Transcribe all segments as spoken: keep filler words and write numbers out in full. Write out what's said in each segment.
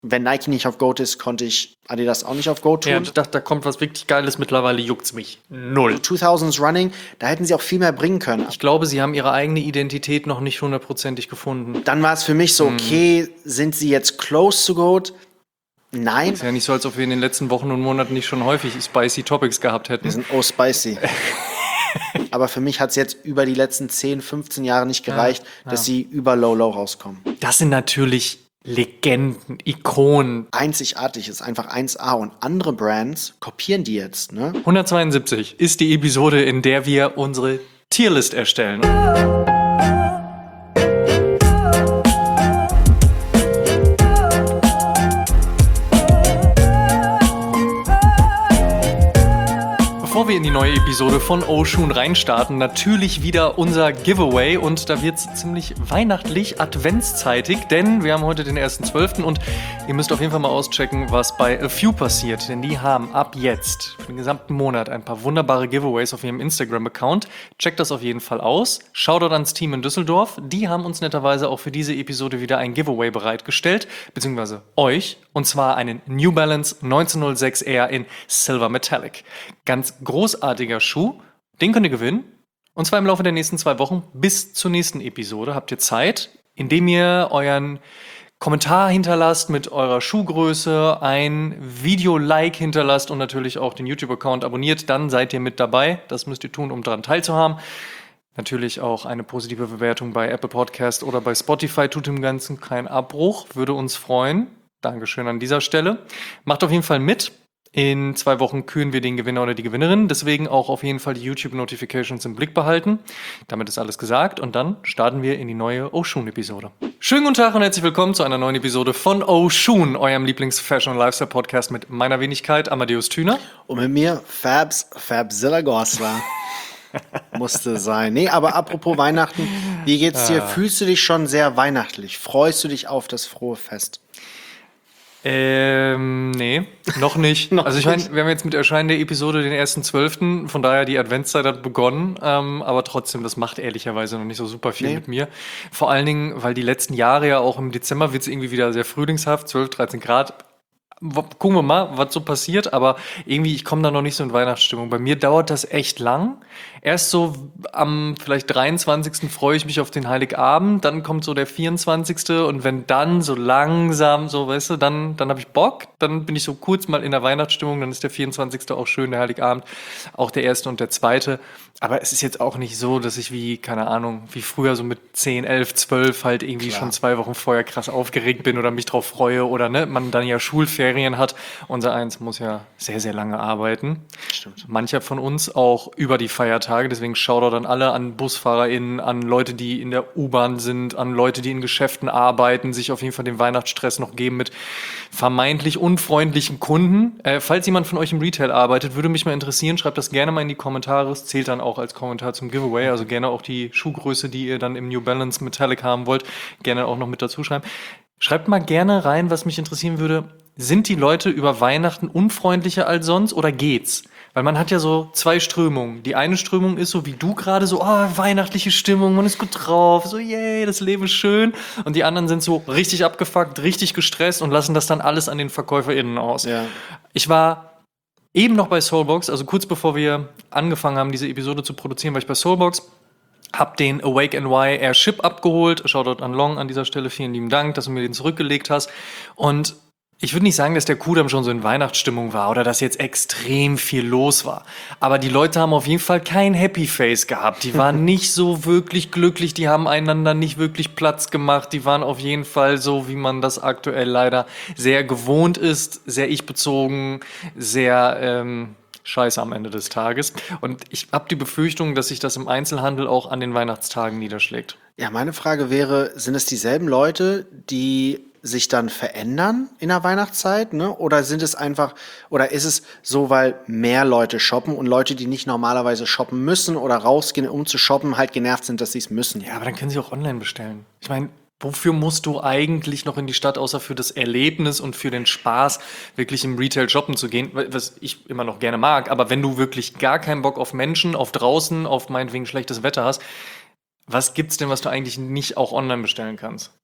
wenn Nike nicht auf Goat ist, konnte ich Adidas auch nicht auf Goat tun. Ja, ich dachte, da kommt was wirklich Geiles. Mittlerweile juckt's mich. Null. zweitausends Running, da hätten sie auch viel mehr bringen können. Ich glaube, sie haben ihre eigene Identität noch nicht hundertprozentig gefunden. Dann war es für mich so, okay, mhm. sind sie jetzt close to Goat? Nein. Ist ja nicht so, als ob wir in den letzten Wochen und Monaten nicht schon häufig spicy Topics gehabt hätten. Wir sind oh spicy. Aber für mich hat es jetzt über die letzten zehn, fünfzehn Jahre nicht gereicht, ja, dass ja. sie über Low-Low rauskommen. Das sind natürlich Legenden, Ikonen. Einzigartig ist einfach eins A und andere Brands kopieren die jetzt, ne? hundertzweiundsiebzig ist die Episode, in der wir unsere Tierlist erstellen. Bevor wir in die neue Episode von Oshun reinstarten, natürlich wieder unser Giveaway und da wird es ziemlich weihnachtlich, adventszeitig, denn wir haben heute den ersten zwölften und ihr müsst auf jeden Fall mal auschecken, was bei A Few passiert, denn die haben ab jetzt für den gesamten Monat ein paar wunderbare Giveaways auf ihrem Instagram-Account. Checkt das auf jeden Fall aus. Shoutout ans Team in Düsseldorf, die haben uns netterweise auch für diese Episode wieder ein Giveaway bereitgestellt, beziehungsweise euch, und zwar einen New Balance neunzehnhundertsechs R in Silver Metallic. Ganz großartiger Schuh, den könnt ihr gewinnen. Und zwar im Laufe der nächsten zwei Wochen bis zur nächsten Episode habt ihr Zeit, indem ihr euren Kommentar hinterlasst mit eurer Schuhgröße, ein Video-Like hinterlasst und natürlich auch den YouTube-Account abonniert. Dann seid ihr mit dabei. Das müsst ihr tun, um daran teilzuhaben. Natürlich auch eine positive Bewertung bei Apple Podcast oder bei Spotify tut dem Ganzen keinen Abbruch. Würde uns freuen. Dankeschön an dieser Stelle. Macht auf jeden Fall mit. In zwei Wochen küren wir den Gewinner oder die Gewinnerin. Deswegen auch auf jeden Fall die YouTube-Notifications im Blick behalten. Damit ist alles gesagt. Und dann starten wir in die neue Oshun-Episode. Schönen guten Tag und herzlich willkommen zu einer neuen Episode von Oshun, eurem Lieblings-Fashion- und Lifestyle-Podcast mit meiner Wenigkeit Amadeus Thüner. Und mit mir Fabs, Fabzilla Goslar. Musste sein. Nee, aber apropos Weihnachten, wie geht's dir? Ah. Fühlst du dich schon sehr weihnachtlich? Freust du dich auf das frohe Fest? Ähm, nee, noch nicht. noch also ich meine, wir haben jetzt mit Erscheinen der Episode den ersten zwölften, von daher die Adventszeit hat begonnen, ähm, aber trotzdem, das macht ehrlicherweise noch nicht so super viel nee. mit mir. Vor allen Dingen, weil die letzten Jahre ja auch im Dezember wird es irgendwie wieder sehr frühlingshaft, zwölf, dreizehn Grad. Gucken wir mal, was so passiert, aber irgendwie, ich komme da noch nicht so in Weihnachtsstimmung. Bei mir dauert das echt lang. Erst so am vielleicht dreiundzwanzigsten freue ich mich auf den Heiligabend, dann kommt so der vierundzwanzigste und wenn dann so langsam, so weißt du, dann, dann habe ich Bock, dann bin ich so kurz mal in der Weihnachtsstimmung, dann ist der vierundzwanzigste auch schön, der Heiligabend, auch der erste und der zweite. Aber es ist jetzt auch nicht so, dass ich wie, keine Ahnung, wie früher so mit zehn, elf, zwölf halt irgendwie Klar. schon zwei Wochen vorher krass aufgeregt bin oder mich drauf freue oder ne, man dann ja Schulferien hat. Unser Eins muss ja sehr, sehr lange arbeiten. Stimmt. Mancher von uns auch über die Feiertage, deswegen Shoutout an alle, an BusfahrerInnen, an Leute, die in der U-Bahn sind, an Leute, die in Geschäften arbeiten, sich auf jeden Fall den Weihnachtsstress noch geben mit vermeintlich unfreundlichen Kunden. Äh, falls jemand von euch im Retail arbeitet, würde mich mal interessieren, schreibt das gerne mal in die Kommentare. Es zählt dann auch als Kommentar zum Giveaway, also gerne auch die Schuhgröße, die ihr dann im New Balance Metallic haben wollt, gerne auch noch mit dazu schreiben. Schreibt mal gerne rein, was mich interessieren würde. Sind die Leute über Weihnachten unfreundlicher als sonst oder geht's? Weil man hat ja so zwei Strömungen. Die eine Strömung ist so wie du gerade, so oh, weihnachtliche Stimmung, man ist gut drauf, so yay, das Leben ist schön. Und die anderen sind so richtig abgefuckt, richtig gestresst und lassen das dann alles an den VerkäuferInnen aus. Ja. Ich war eben noch bei Soulbox, also kurz bevor wir angefangen haben, diese Episode zu produzieren, war ich bei Soulbox. Hab den Awake N Y Airship abgeholt. Shoutout an Long an dieser Stelle. Vielen lieben Dank, dass du mir den zurückgelegt hast. Und ich würde nicht sagen, dass der Kudamm schon so in Weihnachtsstimmung war oder dass jetzt extrem viel los war. Aber die Leute haben auf jeden Fall kein Happy Face gehabt. Die waren nicht so wirklich glücklich. Die haben einander nicht wirklich Platz gemacht. Die waren auf jeden Fall so, wie man das aktuell leider sehr gewohnt ist. Sehr ich-bezogen, sehr ähm, scheiße am Ende des Tages. Und ich habe die Befürchtung, dass sich das im Einzelhandel auch an den Weihnachtstagen niederschlägt. Ja, meine Frage wäre, sind es dieselben Leute, die sich dann verändern in der Weihnachtszeit, ne? Oder sind es einfach, oder ist es so, weil mehr Leute shoppen und Leute, die nicht normalerweise shoppen müssen oder rausgehen, um zu shoppen, halt genervt sind, dass sie es müssen? Ja, aber dann können sie auch online bestellen. Ich meine, wofür musst du eigentlich noch in die Stadt, außer für das Erlebnis und für den Spaß, wirklich im Retail shoppen zu gehen, was ich immer noch gerne mag. Aber wenn du wirklich gar keinen Bock auf Menschen, auf draußen, auf meinetwegen schlechtes Wetter hast, was gibt's denn, was du eigentlich nicht auch online bestellen kannst?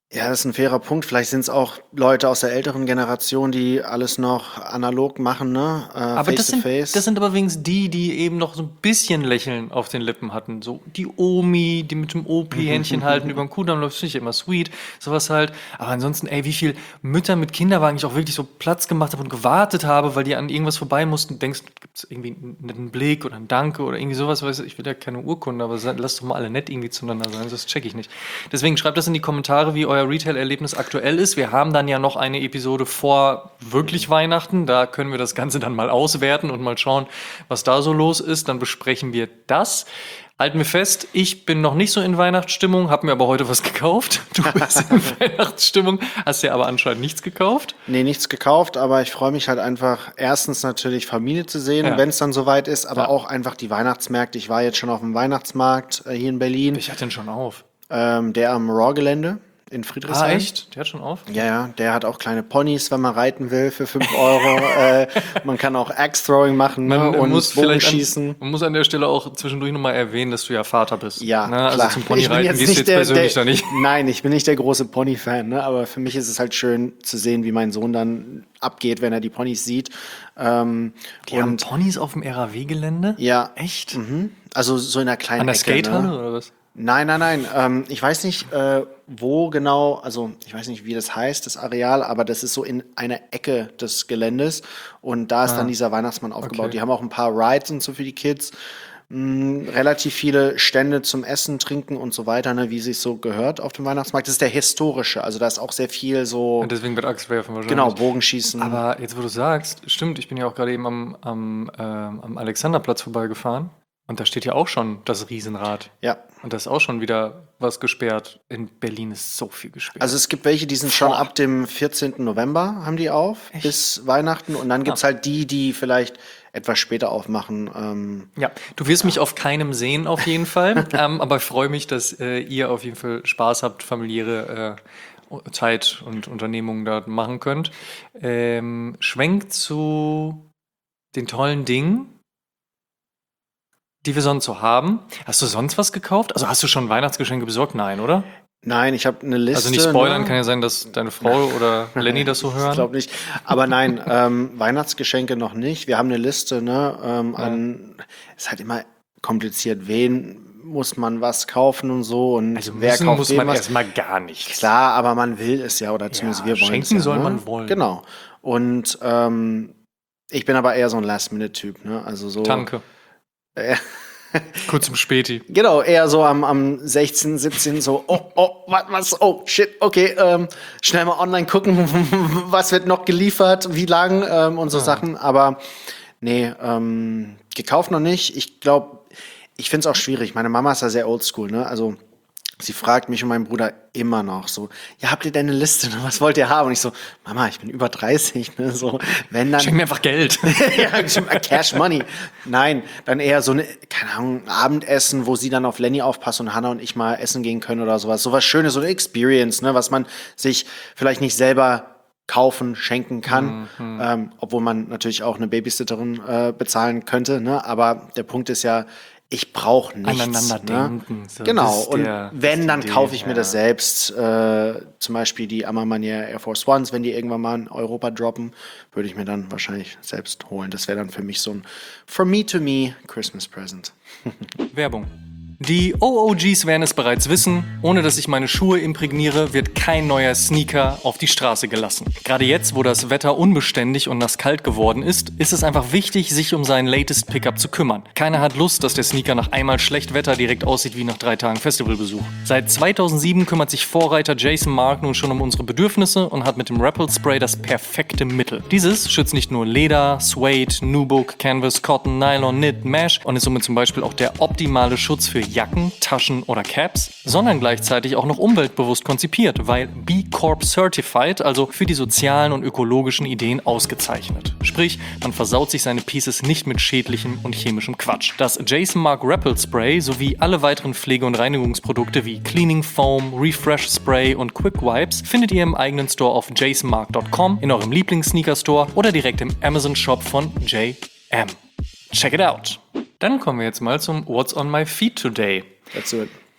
Ja, das ist ein fairer Punkt. Vielleicht sind es auch Leute aus der älteren Generation, die alles noch analog machen, ne? Äh, Aber das sind, Face-to-face. das sind aber wenigstens die, die eben noch so ein bisschen Lächeln auf den Lippen hatten. So die Omi, die mit dem Opi-Händchen halten über den Kudamm läuft, finde ich immer sweet. Sowas halt. Aber ansonsten, ey, wie viel Mütter mit Kinderwagen ich auch wirklich so Platz gemacht habe und gewartet habe, weil die an irgendwas vorbei mussten. Denkst, gibt es irgendwie einen netten Blick oder ein Danke oder irgendwie sowas. Weißt du, ich will ja keine Urkunde, aber se- lasst doch mal alle nett irgendwie zueinander sein. Das check ich nicht. Deswegen schreibt das in die Kommentare, wie euer Retail-Erlebnis aktuell ist. Wir haben dann ja noch eine Episode vor wirklich Weihnachten. Da können wir das Ganze dann mal auswerten und mal schauen, was da so los ist. Dann besprechen wir das. Halten wir fest, ich bin noch nicht so in Weihnachtsstimmung, habe mir aber heute was gekauft. Du bist in Weihnachtsstimmung, hast ja aber anscheinend nichts gekauft. Nee, nichts gekauft, aber ich freue mich halt einfach, erstens natürlich Familie zu sehen, Ja. wenn es dann soweit ist, aber Ja. auch einfach die Weihnachtsmärkte. Ich war jetzt schon auf dem Weihnachtsmarkt äh, hier in Berlin, Ich hatte den schon auf. ähm, der am Raw-Gelände in Ah, Friedrichshain. echt? Der hat schon auf? Ja, ja, der hat auch kleine Ponys, wenn man reiten will, für fünf Euro. äh, man kann auch Axe-Throwing machen, ne? Man, und muss vielleicht Bogenschießen. an, man muss an der Stelle auch zwischendurch nochmal erwähnen, dass du ja Vater bist. Ja, Ne? klar. Also zum Ponyreiten gehst du jetzt der, persönlich der, da nicht. Nein, ich bin nicht der große Pony-Fan, ne? Aber für mich ist es halt schön zu sehen, wie mein Sohn dann abgeht, wenn er die Ponys sieht. Ähm, Die haben und Ponys auf dem R A W-Gelände? ja, Echt? mhm. Also so in einer kleinen An der Ecke, Skatehalle ne? oder was? Nein, nein, nein. Ähm, ich weiß nicht, äh, wo genau, also ich weiß nicht, wie das heißt, das Areal, aber das ist so in einer Ecke des Geländes und da ist dann dieser Weihnachtsmann aufgebaut. Okay. Die haben auch ein paar Rides und so für die Kids. Mm, relativ viele Stände zum Essen, Trinken und so weiter, ne, wie sich so gehört auf dem Weihnachtsmarkt. Das ist der historische, also da ist auch sehr viel so, Und deswegen wird Axtwerfen wahrscheinlich. genau, Bogenschießen. Aber jetzt, wo du sagst, stimmt, ich bin ja auch gerade eben am, am, ähm, am Alexanderplatz vorbeigefahren. Und da steht ja auch schon das Riesenrad. Ja. Und da ist auch schon wieder was gesperrt. In Berlin ist so viel gesperrt. Also es gibt welche, die sind schon Boah. ab dem vierzehnten November haben die auf, bis Weihnachten. Und dann gibt's halt die, die vielleicht etwas später aufmachen. Ähm, Ja, du wirst mich auf keinem sehen, auf jeden Fall. ähm, aber ich freue mich, dass äh, ihr auf jeden Fall Spaß habt, familiäre äh, Zeit und Unternehmungen da machen könnt. Ähm, schwenkt zu den tollen Dingen, die wir sonst so haben. Hast du sonst was gekauft? Also hast du schon Weihnachtsgeschenke besorgt? Nein, oder? nein, ich habe eine Liste. Also nicht spoilern, ne? kann ja sein, dass deine Frau oder Lenny das so hören. Ich glaube nicht. Aber nein, ähm, Weihnachtsgeschenke noch nicht. Wir haben eine Liste, ne? Ähm, an, ist halt immer kompliziert. Wen muss man was kaufen und so und Also wer müssen kauft muss wem man was? erstmal gar nichts. Klar, aber man will es ja oder zumindest Ja, wir wollen es schenken ja, soll ne? man wollen. Genau. Und ähm, ich bin aber eher so ein Last-Minute-Typ, ne? Also so. Danke. Äh, Kurz zum Späti. Genau, eher so am, am sechzehnten, siebzehnten so, oh, oh, was, was, oh, shit, okay, ähm, schnell mal online gucken, was wird noch geliefert, wie lang ähm, und so Ah. Sachen. Aber nee, ähm, gekauft noch nicht. Ich glaube, ich finde es auch schwierig. Meine Mama ist ja sehr oldschool, ne? Also sie fragt mich und meinen Bruder immer noch so, ja, habt ihr denn eine Liste, ne? Was wollt ihr haben? Und ich so, Mama, ich bin über dreißig, ne? So, wenn dann. Schenk mir einfach Geld. Ja, Cash Money. Nein, dann eher so eine, keine Ahnung, ein Abendessen, wo sie dann auf Lenny aufpasst und Hannah und ich mal essen gehen können oder sowas. Sowas Schönes, so eine Experience, ne, was man sich vielleicht nicht selber kaufen, schenken kann, Mhm. ähm, obwohl man natürlich auch eine Babysitterin äh, bezahlen könnte, ne? Aber der Punkt ist ja, ich brauche nichts. Aneinander ne? denken, so, genau. das ist Und der- das wenn, ist dann die Idee, kaufe ich mir ja. das selbst. Äh, zum Beispiel die Armanier Air Force Ones, wenn die irgendwann mal in Europa droppen, würde ich mir dann wahrscheinlich selbst holen. Das wäre dann für mich so ein From Me to Me Christmas Present. Werbung. Die O O Gs werden es bereits wissen, ohne dass ich meine Schuhe imprägniere, wird kein neuer Sneaker auf die Straße gelassen. Gerade jetzt, wo das Wetter unbeständig und nasskalt geworden ist, ist es einfach wichtig, sich um seinen latest Pickup zu kümmern. Keiner hat Lust, dass der Sneaker nach einmal schlecht Wetter direkt aussieht wie nach drei Tagen Festivalbesuch. Seit zweitausendsieben kümmert sich Vorreiter Jason Mark nun schon um unsere Bedürfnisse und hat mit dem Rappel Spray das perfekte Mittel. Dieses schützt nicht nur Leder, Suede, Nubuck, Canvas, Cotton, Nylon, Knit, Mesh und ist somit zum Beispiel auch der optimale Schutz für Jacken, Taschen oder Caps, sondern gleichzeitig auch noch umweltbewusst konzipiert, weil B Corp Certified, also für die sozialen und ökologischen Ideen ausgezeichnet. Sprich, man versaut sich seine Pieces nicht mit schädlichem und chemischem Quatsch. Das Jason Mark Rappel Spray sowie alle weiteren Pflege- und Reinigungsprodukte wie Cleaning Foam, Refresh Spray und Quick Wipes findet ihr im eigenen Store auf jason mark dot com, in eurem Lieblings-Sneaker-Store oder direkt im Amazon-Shop von J M. Check it out! Dann kommen wir jetzt mal zum What's on my feet today. Dazu.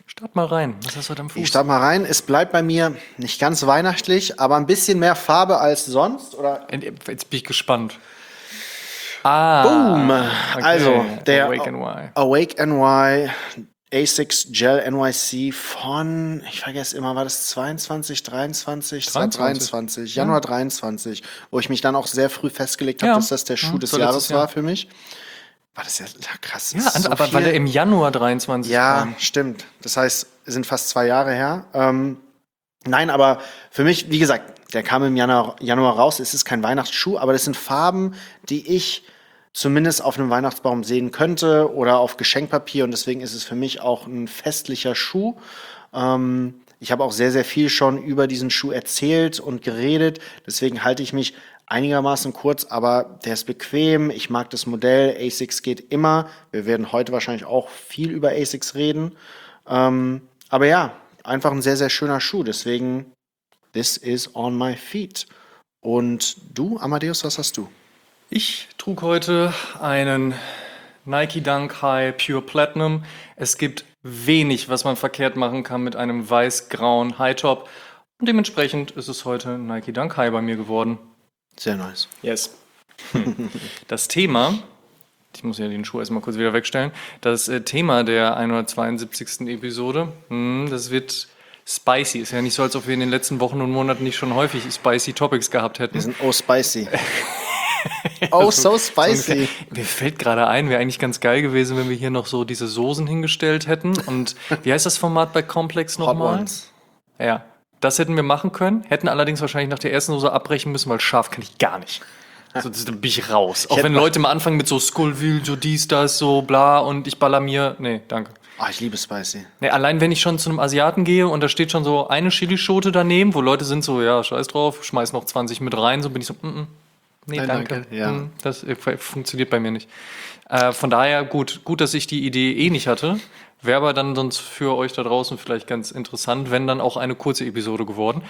Start mal rein. Was hast du heute am Fuß? Ich starte mal rein. Es bleibt bei mir nicht ganz weihnachtlich, aber ein bisschen mehr Farbe als sonst. Oder? Jetzt bin ich gespannt. Ah. Boom! Okay. Also, der Awake N Y. Awake N Y Asics Gel N Y C von, ich vergesse immer, war das zweiundzwanzig, dreiundzwanzig, dreiundzwanzig. dreiundzwanzig, Januar dreiundzwanzig, wo ich mich dann auch sehr früh festgelegt habe, Ja. dass das der Schuh Ja, des so Jahres letztes Jahr. war für mich. War das ja krass. Ja, so aber viel. weil er im Januar dreiundzwanzig Ja, kam. stimmt. Das heißt, es sind fast zwei Jahre her. Ähm, nein, aber für mich, wie gesagt, der kam im Januar, Januar raus. Es ist kein Weihnachtsschuh, aber das sind Farben, die ich zumindest auf einem Weihnachtsbaum sehen könnte oder auf Geschenkpapier. Und deswegen ist es für mich auch ein festlicher Schuh. Ähm, ich habe auch sehr, sehr viel schon über diesen Schuh erzählt und geredet. Deswegen halte ich mich einigermaßen kurz, aber der ist bequem. Ich mag das Modell. Asics geht immer. Wir werden heute wahrscheinlich auch viel über Asics reden. Ähm, aber ja, einfach ein sehr, sehr schöner Schuh. Deswegen, this is on my feet. Und du, Amadeus, was hast du? Ich trug heute einen Nike Dunk High Pure Platinum. Es gibt wenig, was man verkehrt machen kann mit einem weiß-grauen High Top. Und dementsprechend ist es heute ein Nike Dunk High bei mir geworden. Sehr nice. Yes. Hm. Das Thema, ich muss ja den Schuh erstmal kurz wieder wegstellen, das äh, Thema der hundertzweiundsiebzigsten Episode, hm, das wird spicy. Ist ja nicht so, als ob wir in den letzten Wochen und Monaten nicht schon häufig spicy Topics gehabt hätten. Wir sind oh spicy. Oh, so spicy. So mir fällt gerade ein, wäre eigentlich ganz geil gewesen, wenn wir hier noch so diese Soßen hingestellt hätten. Und wie heißt das Format bei Complex Hot nochmal? Ones. Ja, das hätten wir machen können. Hätten allerdings wahrscheinlich nach der ersten Soße abbrechen müssen, weil scharf kann ich gar nicht. Also das- dann bin ich raus. Auch hätte wenn mal- Leute mal anfangen mit so Scoville, so dies, das, so bla und ich baller mir. Nee, danke. Ah, ich liebe spicy. Nee, allein wenn ich schon zu einem Asiaten gehe und da steht schon so eine Chilischote daneben, wo Leute sind so, ja, scheiß drauf, schmeiß noch zwanzig mit rein, so bin ich so, mm, mm. Nee, Nein, danke. danke, ja. Mm, Das äh, funktioniert bei mir nicht. Äh, von daher gut, gut, dass ich die Idee eh nicht hatte. Wäre aber dann sonst für euch da draußen vielleicht ganz interessant, wenn dann auch eine kurze Episode geworden.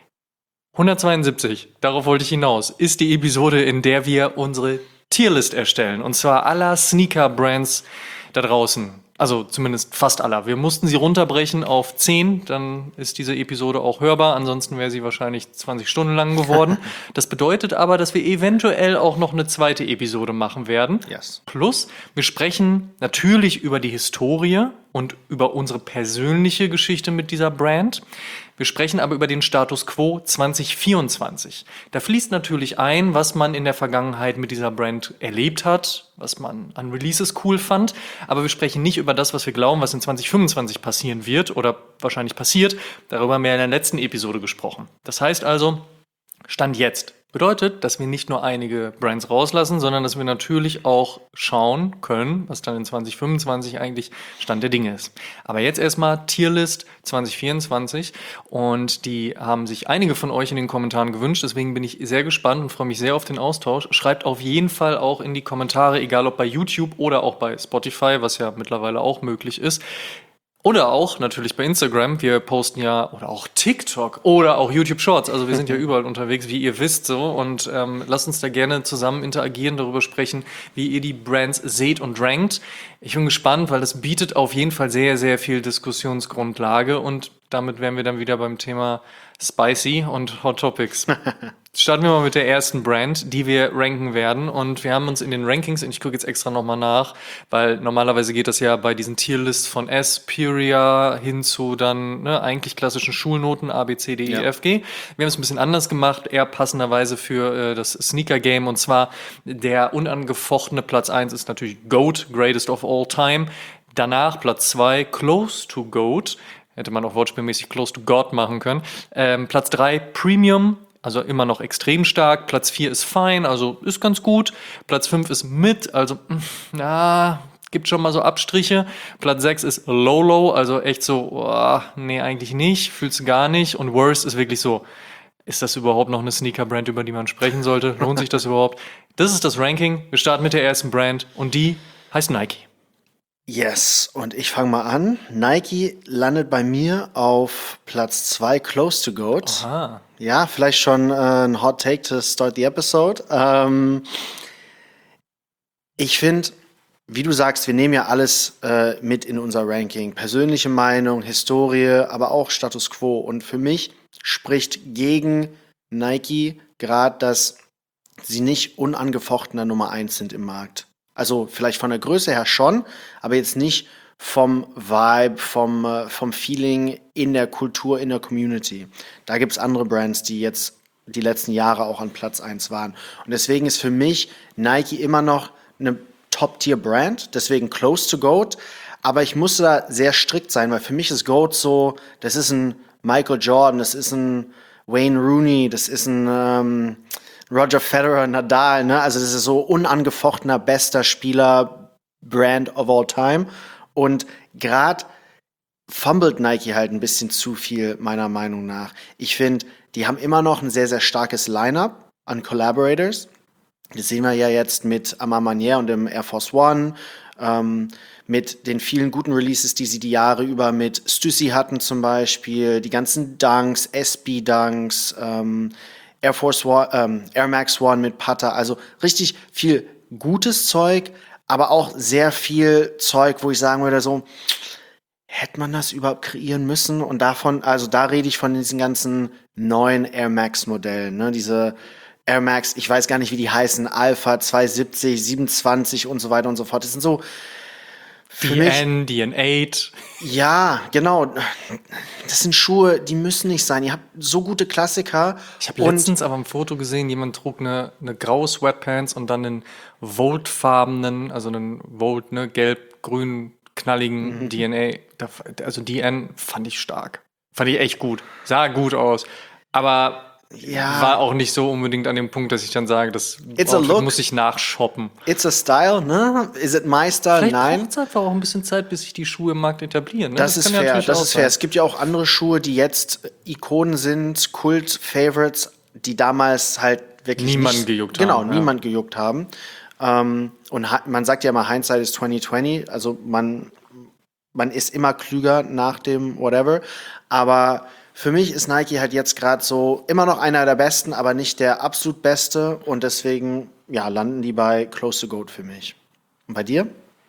hundertzweiundsiebzig, darauf wollte ich hinaus, ist die Episode, in der wir unsere Tierlist erstellen. Und zwar aller Sneaker-Brands da draußen. Also zumindest fast aller. Wir mussten sie runterbrechen auf zehn, dann ist diese Episode auch hörbar. Ansonsten wäre sie wahrscheinlich zwanzig Stunden lang geworden. Das bedeutet aber, dass wir eventuell auch noch eine zweite Episode machen werden. Yes. Plus, wir sprechen natürlich über die Historie und über unsere persönliche Geschichte mit dieser Brand. Wir sprechen aber über den Status Quo zwanzig vierundzwanzig. Da fließt natürlich ein, was man in der Vergangenheit mit dieser Brand erlebt hat, was man an Releases cool fand. Aber wir sprechen nicht über das, was wir glauben, was in zwanzig fünfundzwanzig passieren wird oder wahrscheinlich passiert. Darüber haben wir in der letzten Episode gesprochen. Das heißt also, Stand jetzt. Bedeutet, dass wir nicht nur einige Brands rauslassen, sondern dass wir natürlich auch schauen können, was dann in zwanzig fünfundzwanzig eigentlich Stand der Dinge ist. Aber jetzt erstmal Tierlist zwanzig vierundzwanzig und die haben sich einige von euch in den Kommentaren gewünscht, deswegen bin ich sehr gespannt und freue mich sehr auf den Austausch. Schreibt auf jeden Fall auch in die Kommentare, egal ob bei YouTube oder auch bei Spotify, was ja mittlerweile auch möglich ist. Oder auch natürlich bei Instagram. Wir posten ja, oder auch TikTok oder auch YouTube Shorts. Also wir sind ja überall unterwegs, wie ihr wisst so. Und ähm, lasst uns da gerne zusammen interagieren, darüber sprechen, wie ihr die Brands seht und rankt. Ich bin gespannt, weil das bietet auf jeden Fall sehr, sehr viel Diskussionsgrundlage. Und damit wären wir dann wieder beim Thema Spicy und Hot Topics. Starten wir mal mit der ersten Brand, die wir ranken werden. Und wir haben uns in den Rankings, und ich gucke jetzt extra nochmal nach, weil normalerweise geht das ja bei diesen Tierlists von S, Puria hin zu dann ne, eigentlich klassischen Schulnoten A, B, C, D, E, Ja. F, G. Wir haben es ein bisschen anders gemacht, eher passenderweise für äh, das Sneaker-Game. Und zwar der unangefochtene Platz eins ist natürlich GOAT, Greatest of All Time. Danach Platz zwei, Close to GOAT. Hätte man auch wortspielmäßig Close to God machen können. Ähm, Platz drei, Premium. Also immer noch extrem stark. Platz vier ist Fine, also ist ganz gut. Platz fünf ist Mid, also mm, na, gibt schon mal so Abstriche. Platz sechs ist Low Low, also echt so, oh, nee, eigentlich nicht, fühlst du gar nicht. Und Worst ist wirklich so, ist das überhaupt noch eine Sneaker-Brand, über die man sprechen sollte? Lohnt sich das überhaupt? Das ist das Ranking. Wir starten mit der ersten Brand und die heißt Nike. Yes, und ich fange mal an. Nike landet bei mir auf Platz zwei, Close to GOAT. Ah, Ja, vielleicht schon äh, ein Hot Take to start the episode. Ähm, ich finde, wie du sagst, wir nehmen ja alles äh, mit in unser Ranking. Persönliche Meinung, Historie, aber auch Status Quo. Und für mich spricht gegen Nike gerade, dass sie nicht unangefochtener Nummer eins sind im Markt. Also vielleicht von der Größe her schon, aber jetzt nicht vom Vibe, vom, äh, vom Feeling in der Kultur, in der Community. Da gibt's andere Brands, die jetzt die letzten Jahre auch an Platz eins waren. Und deswegen ist für mich Nike immer noch eine Top-Tier-Brand, deswegen close to GOAT. Aber ich musste da sehr strikt sein, weil für mich ist GOAT so, das ist ein Michael Jordan, das ist ein Wayne Rooney, das ist ein ähm, Roger Federer, Nadal, ne? Also das ist so unangefochtener bester Spieler, Brand of all time. Und gerade fummelt Nike halt ein bisschen zu viel, meiner Meinung nach. Ich finde, die haben immer noch ein sehr, sehr starkes Line-Up an Collaborators. Das sehen wir ja jetzt mit Amar Manier und dem Air Force One, ähm, mit den vielen guten Releases, die sie die Jahre über mit Stussy hatten zum Beispiel, die ganzen Dunks, S B-Dunks, ähm, Air Force One, ähm, Air Max One mit Putter, also richtig viel gutes Zeug, aber auch sehr viel Zeug, wo ich sagen würde, so, hätte man das überhaupt kreieren müssen? Und davon, also da rede ich von diesen ganzen neuen Air Max Modellen, ne, diese Air Max, ich weiß gar nicht, wie die heißen, Alpha zweihundertsiebzig, siebenundzwanzig und so weiter und so fort. Das sind so für D N, mich, D N acht. ja, genau. Das sind Schuhe, die müssen nicht sein. Ihr habt so gute Klassiker. Ich habe letztens aber ein Foto gesehen, jemand trug eine, eine graue Sweatpants und dann einen Volt-farbenen, also einen Volt, ne, gelb-grün, knalligen Mhm. D N A. Da, also D N fand ich stark. Fand ich echt gut. Sah gut aus. Aber Ja. war auch nicht so unbedingt an dem Punkt, dass ich dann sage, das It's a Outfit look. muss ich nachshoppen. It's a style, ne? Is it my style? Vielleicht Nein. braucht es einfach auch ein bisschen Zeit, bis sich die Schuhe im Markt etablieren. Ne? Das, ist kann ja fair, natürlich das auch ist fair. sein. Es gibt ja auch andere Schuhe, die jetzt Ikonen sind, Kult-Favorites, die damals halt wirklich Niemanden nicht, gejuckt genau, haben, ja. niemand gejuckt haben. Ähm, und ha- man sagt ja immer, Hindsight ist zwanzig zwanzig, also man, man ist immer klüger nach dem Whatever. Aber für mich ist Nike halt jetzt gerade so immer noch einer der Besten, aber nicht der absolut Beste. Und deswegen, ja, landen die bei Close to Goat für mich. Und bei dir?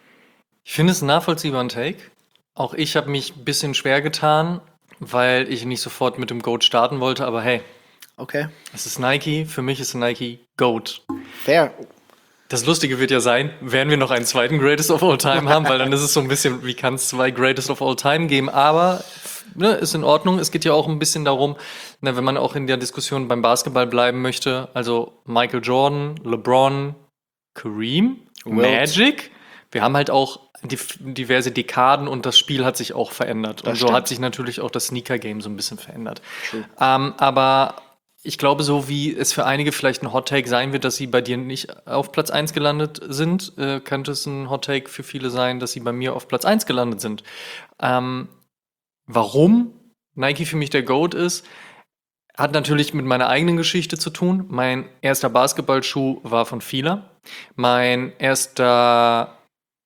Ich finde es einen nachvollziehbaren Take. Auch ich habe mich ein bisschen schwer getan, weil ich nicht sofort mit dem GOAT starten wollte. Aber hey, Okay. es ist Nike. Für mich ist Nike GOAT. Fair. Das Lustige wird ja sein, werden wir noch einen zweiten Greatest of All Time haben, weil dann ist es so ein bisschen, wie kann es zwei Greatest of All Time geben? Aber ne, ist in Ordnung. Es geht ja auch ein bisschen darum, ne, wenn man auch in der Diskussion beim Basketball bleiben möchte, also Michael Jordan, LeBron, Kareem, Wilt. Magic. Wir haben halt auch die, diverse Dekaden und das Spiel hat sich auch verändert. Das und so stimmt. hat sich natürlich auch das Sneaker-Game so ein bisschen verändert. Ähm, aber ich glaube, so wie es für einige vielleicht ein Hot-Take sein wird, dass sie bei dir nicht auf Platz eins gelandet sind, äh, könnte es ein Hot-Take für viele sein, dass sie bei mir auf Platz eins gelandet sind. Ähm, warum Nike für mich der GOAT ist, hat natürlich mit meiner eigenen Geschichte zu tun. Mein erster Basketballschuh war von Fila. Mein erster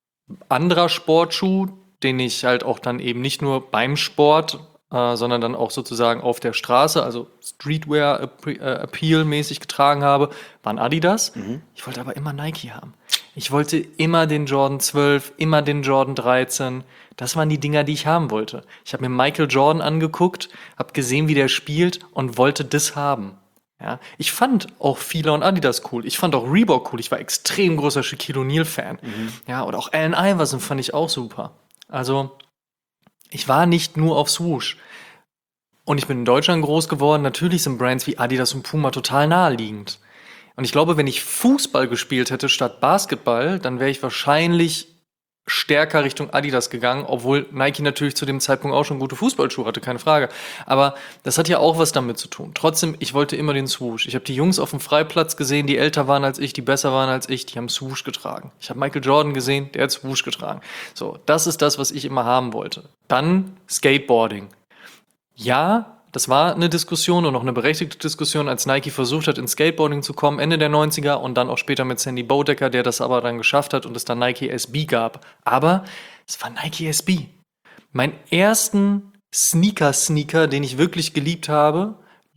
anderer Sportschuh, den ich halt auch dann eben nicht nur beim Sport, äh, sondern dann auch sozusagen auf der Straße, also Streetwear-Appeal-mäßig getragen habe, waren Adidas. Ich wollte aber immer Nike haben. Ich wollte immer den Jordan zwölf, immer den Jordan dreizehn. Das waren die Dinger, die ich haben wollte. Ich habe mir Michael Jordan angeguckt, habe gesehen, wie der spielt und wollte das haben. Ja, ich fand auch Fila und Adidas cool. Ich fand auch Reebok cool. Ich war extrem großer Shaquille O'Neal-Fan. Ja, und auch Allen Iverson fand ich auch super. Also, ich war nicht nur auf Swoosh. Und ich bin in Deutschland groß geworden. Natürlich sind Brands wie Adidas und Puma total naheliegend. Und ich glaube, wenn ich Fußball gespielt hätte statt Basketball, dann wäre ich wahrscheinlich stärker Richtung Adidas gegangen, obwohl Nike natürlich zu dem Zeitpunkt auch schon gute Fußballschuhe hatte, keine Frage. Aber das hat ja auch was damit zu tun. Trotzdem, ich wollte immer den Swoosh. Ich habe die Jungs auf dem Freiplatz gesehen, die älter waren als ich, die besser waren als ich, die haben Swoosh getragen. Ich habe Michael Jordan gesehen, der hat Swoosh getragen. So, das ist das, was ich immer haben wollte. Dann Skateboarding. Ja, das war eine Diskussion und auch eine berechtigte Diskussion, als Nike versucht hat, ins Skateboarding zu kommen, Ende der neunziger und dann auch später mit Sandy Bodecker, der das aber dann geschafft hat und es dann Nike S B gab. Aber es war Nike S B. Meinen ersten Sneaker-Sneaker, den ich wirklich geliebt habe,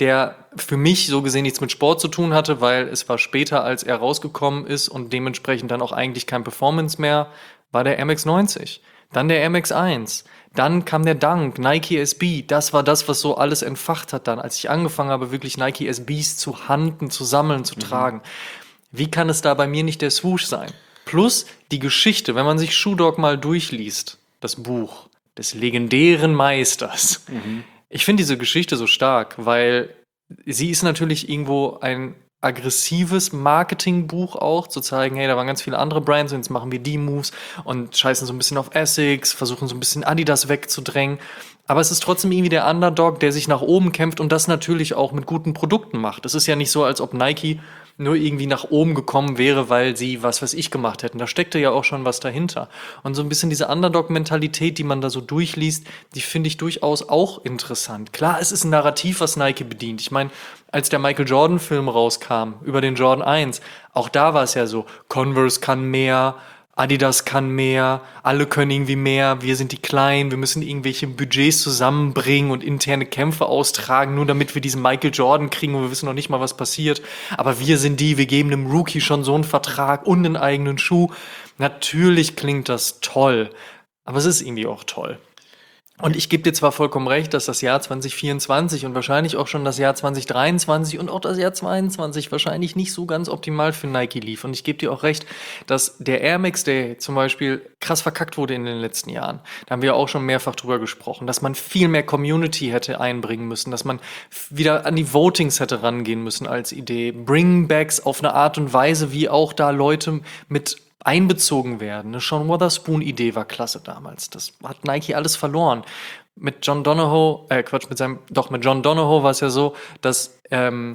der für mich so gesehen nichts mit Sport zu tun hatte, weil es war später, als er rausgekommen ist und dementsprechend dann auch eigentlich kein Performance mehr, war der Air Max neunzig. Dann der Air Max eins. Dann kam der Dunk, Nike S B. Das war das, was so alles entfacht hat dann, als ich angefangen habe, wirklich Nike S Bs zu handen, zu sammeln, zu mhm. tragen. Wie kann es da bei mir nicht der Swoosh sein? Plus die Geschichte, wenn man sich Shoe Dog mal durchliest, das Buch des legendären Meisters. Mhm. Ich finde diese Geschichte so stark, weil sie ist natürlich irgendwo ein aggressives Marketingbuch auch, zu zeigen, hey, da waren ganz viele andere Brands und jetzt machen wir die Moves und scheißen so ein bisschen auf Essex, versuchen so ein bisschen Adidas wegzudrängen. Aber es ist trotzdem irgendwie der Underdog, der sich nach oben kämpft und das natürlich auch mit guten Produkten macht. Es ist ja nicht so, als ob Nike nur irgendwie nach oben gekommen wäre, weil sie was weiß ich gemacht hätten. Da steckte ja auch schon was dahinter. Und so ein bisschen diese Underdog-Mentalität, die man da so durchliest, die finde ich durchaus auch interessant. Klar, es ist ein Narrativ, was Nike bedient. Ich meine, als der Michael Jordan-Film rauskam, über den Jordan eins, auch da war es ja so, Converse kann mehr, Adidas kann mehr, alle können irgendwie mehr, wir sind die Kleinen, wir müssen irgendwelche Budgets zusammenbringen und interne Kämpfe austragen, nur damit wir diesen Michael Jordan kriegen und wir wissen noch nicht mal, was passiert. Aber wir sind die, wir geben dem Rookie schon so einen Vertrag und einen eigenen Schuh. Natürlich klingt das toll, aber es ist irgendwie auch toll. Und ich gebe dir zwar vollkommen recht, dass das Jahr zwanzig vierundzwanzig und wahrscheinlich auch schon das Jahr zwanzig dreiundzwanzig und auch das Jahr zweiundzwanzig wahrscheinlich nicht so ganz optimal für Nike lief. Und ich gebe dir auch recht, dass der Air Max Day zum Beispiel krass verkackt wurde in den letzten Jahren. Da haben wir auch schon mehrfach drüber gesprochen, dass man viel mehr Community hätte einbringen müssen, dass man wieder an die Votings hätte rangehen müssen als Idee. Bringbacks auf eine Art und Weise, wie auch da Leute mit einbezogen werden. Eine Sean Wotherspoon-Idee war klasse damals. Das hat Nike alles verloren. Mit John Donahoe, äh Quatsch, mit seinem, doch mit John Donahoe war es ja so, dass ähm,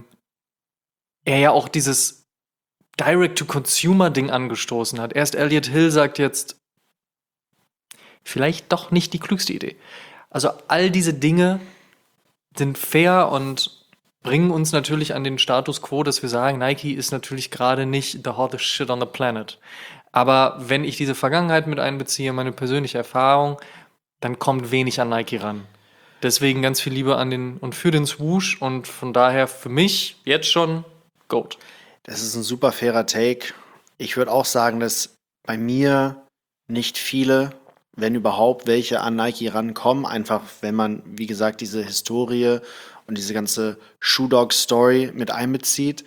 er ja auch dieses Direct-to-Consumer-Ding angestoßen hat. Erst Elliot Hill sagt jetzt, vielleicht doch nicht die klügste Idee. Also all diese Dinge sind fair und bringen uns natürlich an den Status quo, dass wir sagen, Nike ist natürlich gerade nicht the hottest shit on the planet. Aber wenn ich diese Vergangenheit mit einbeziehe, meine persönliche Erfahrung, dann kommt wenig an Nike ran. Deswegen ganz viel Liebe an den und für den Swoosh und von daher für mich jetzt schon GOAT. Das ist ein super fairer Take. Ich würde auch sagen, dass bei mir nicht viele, wenn überhaupt, welche an Nike rankommen. Einfach, wenn man, wie gesagt, diese Historie und diese ganze Shoe Dog Story mit einbezieht.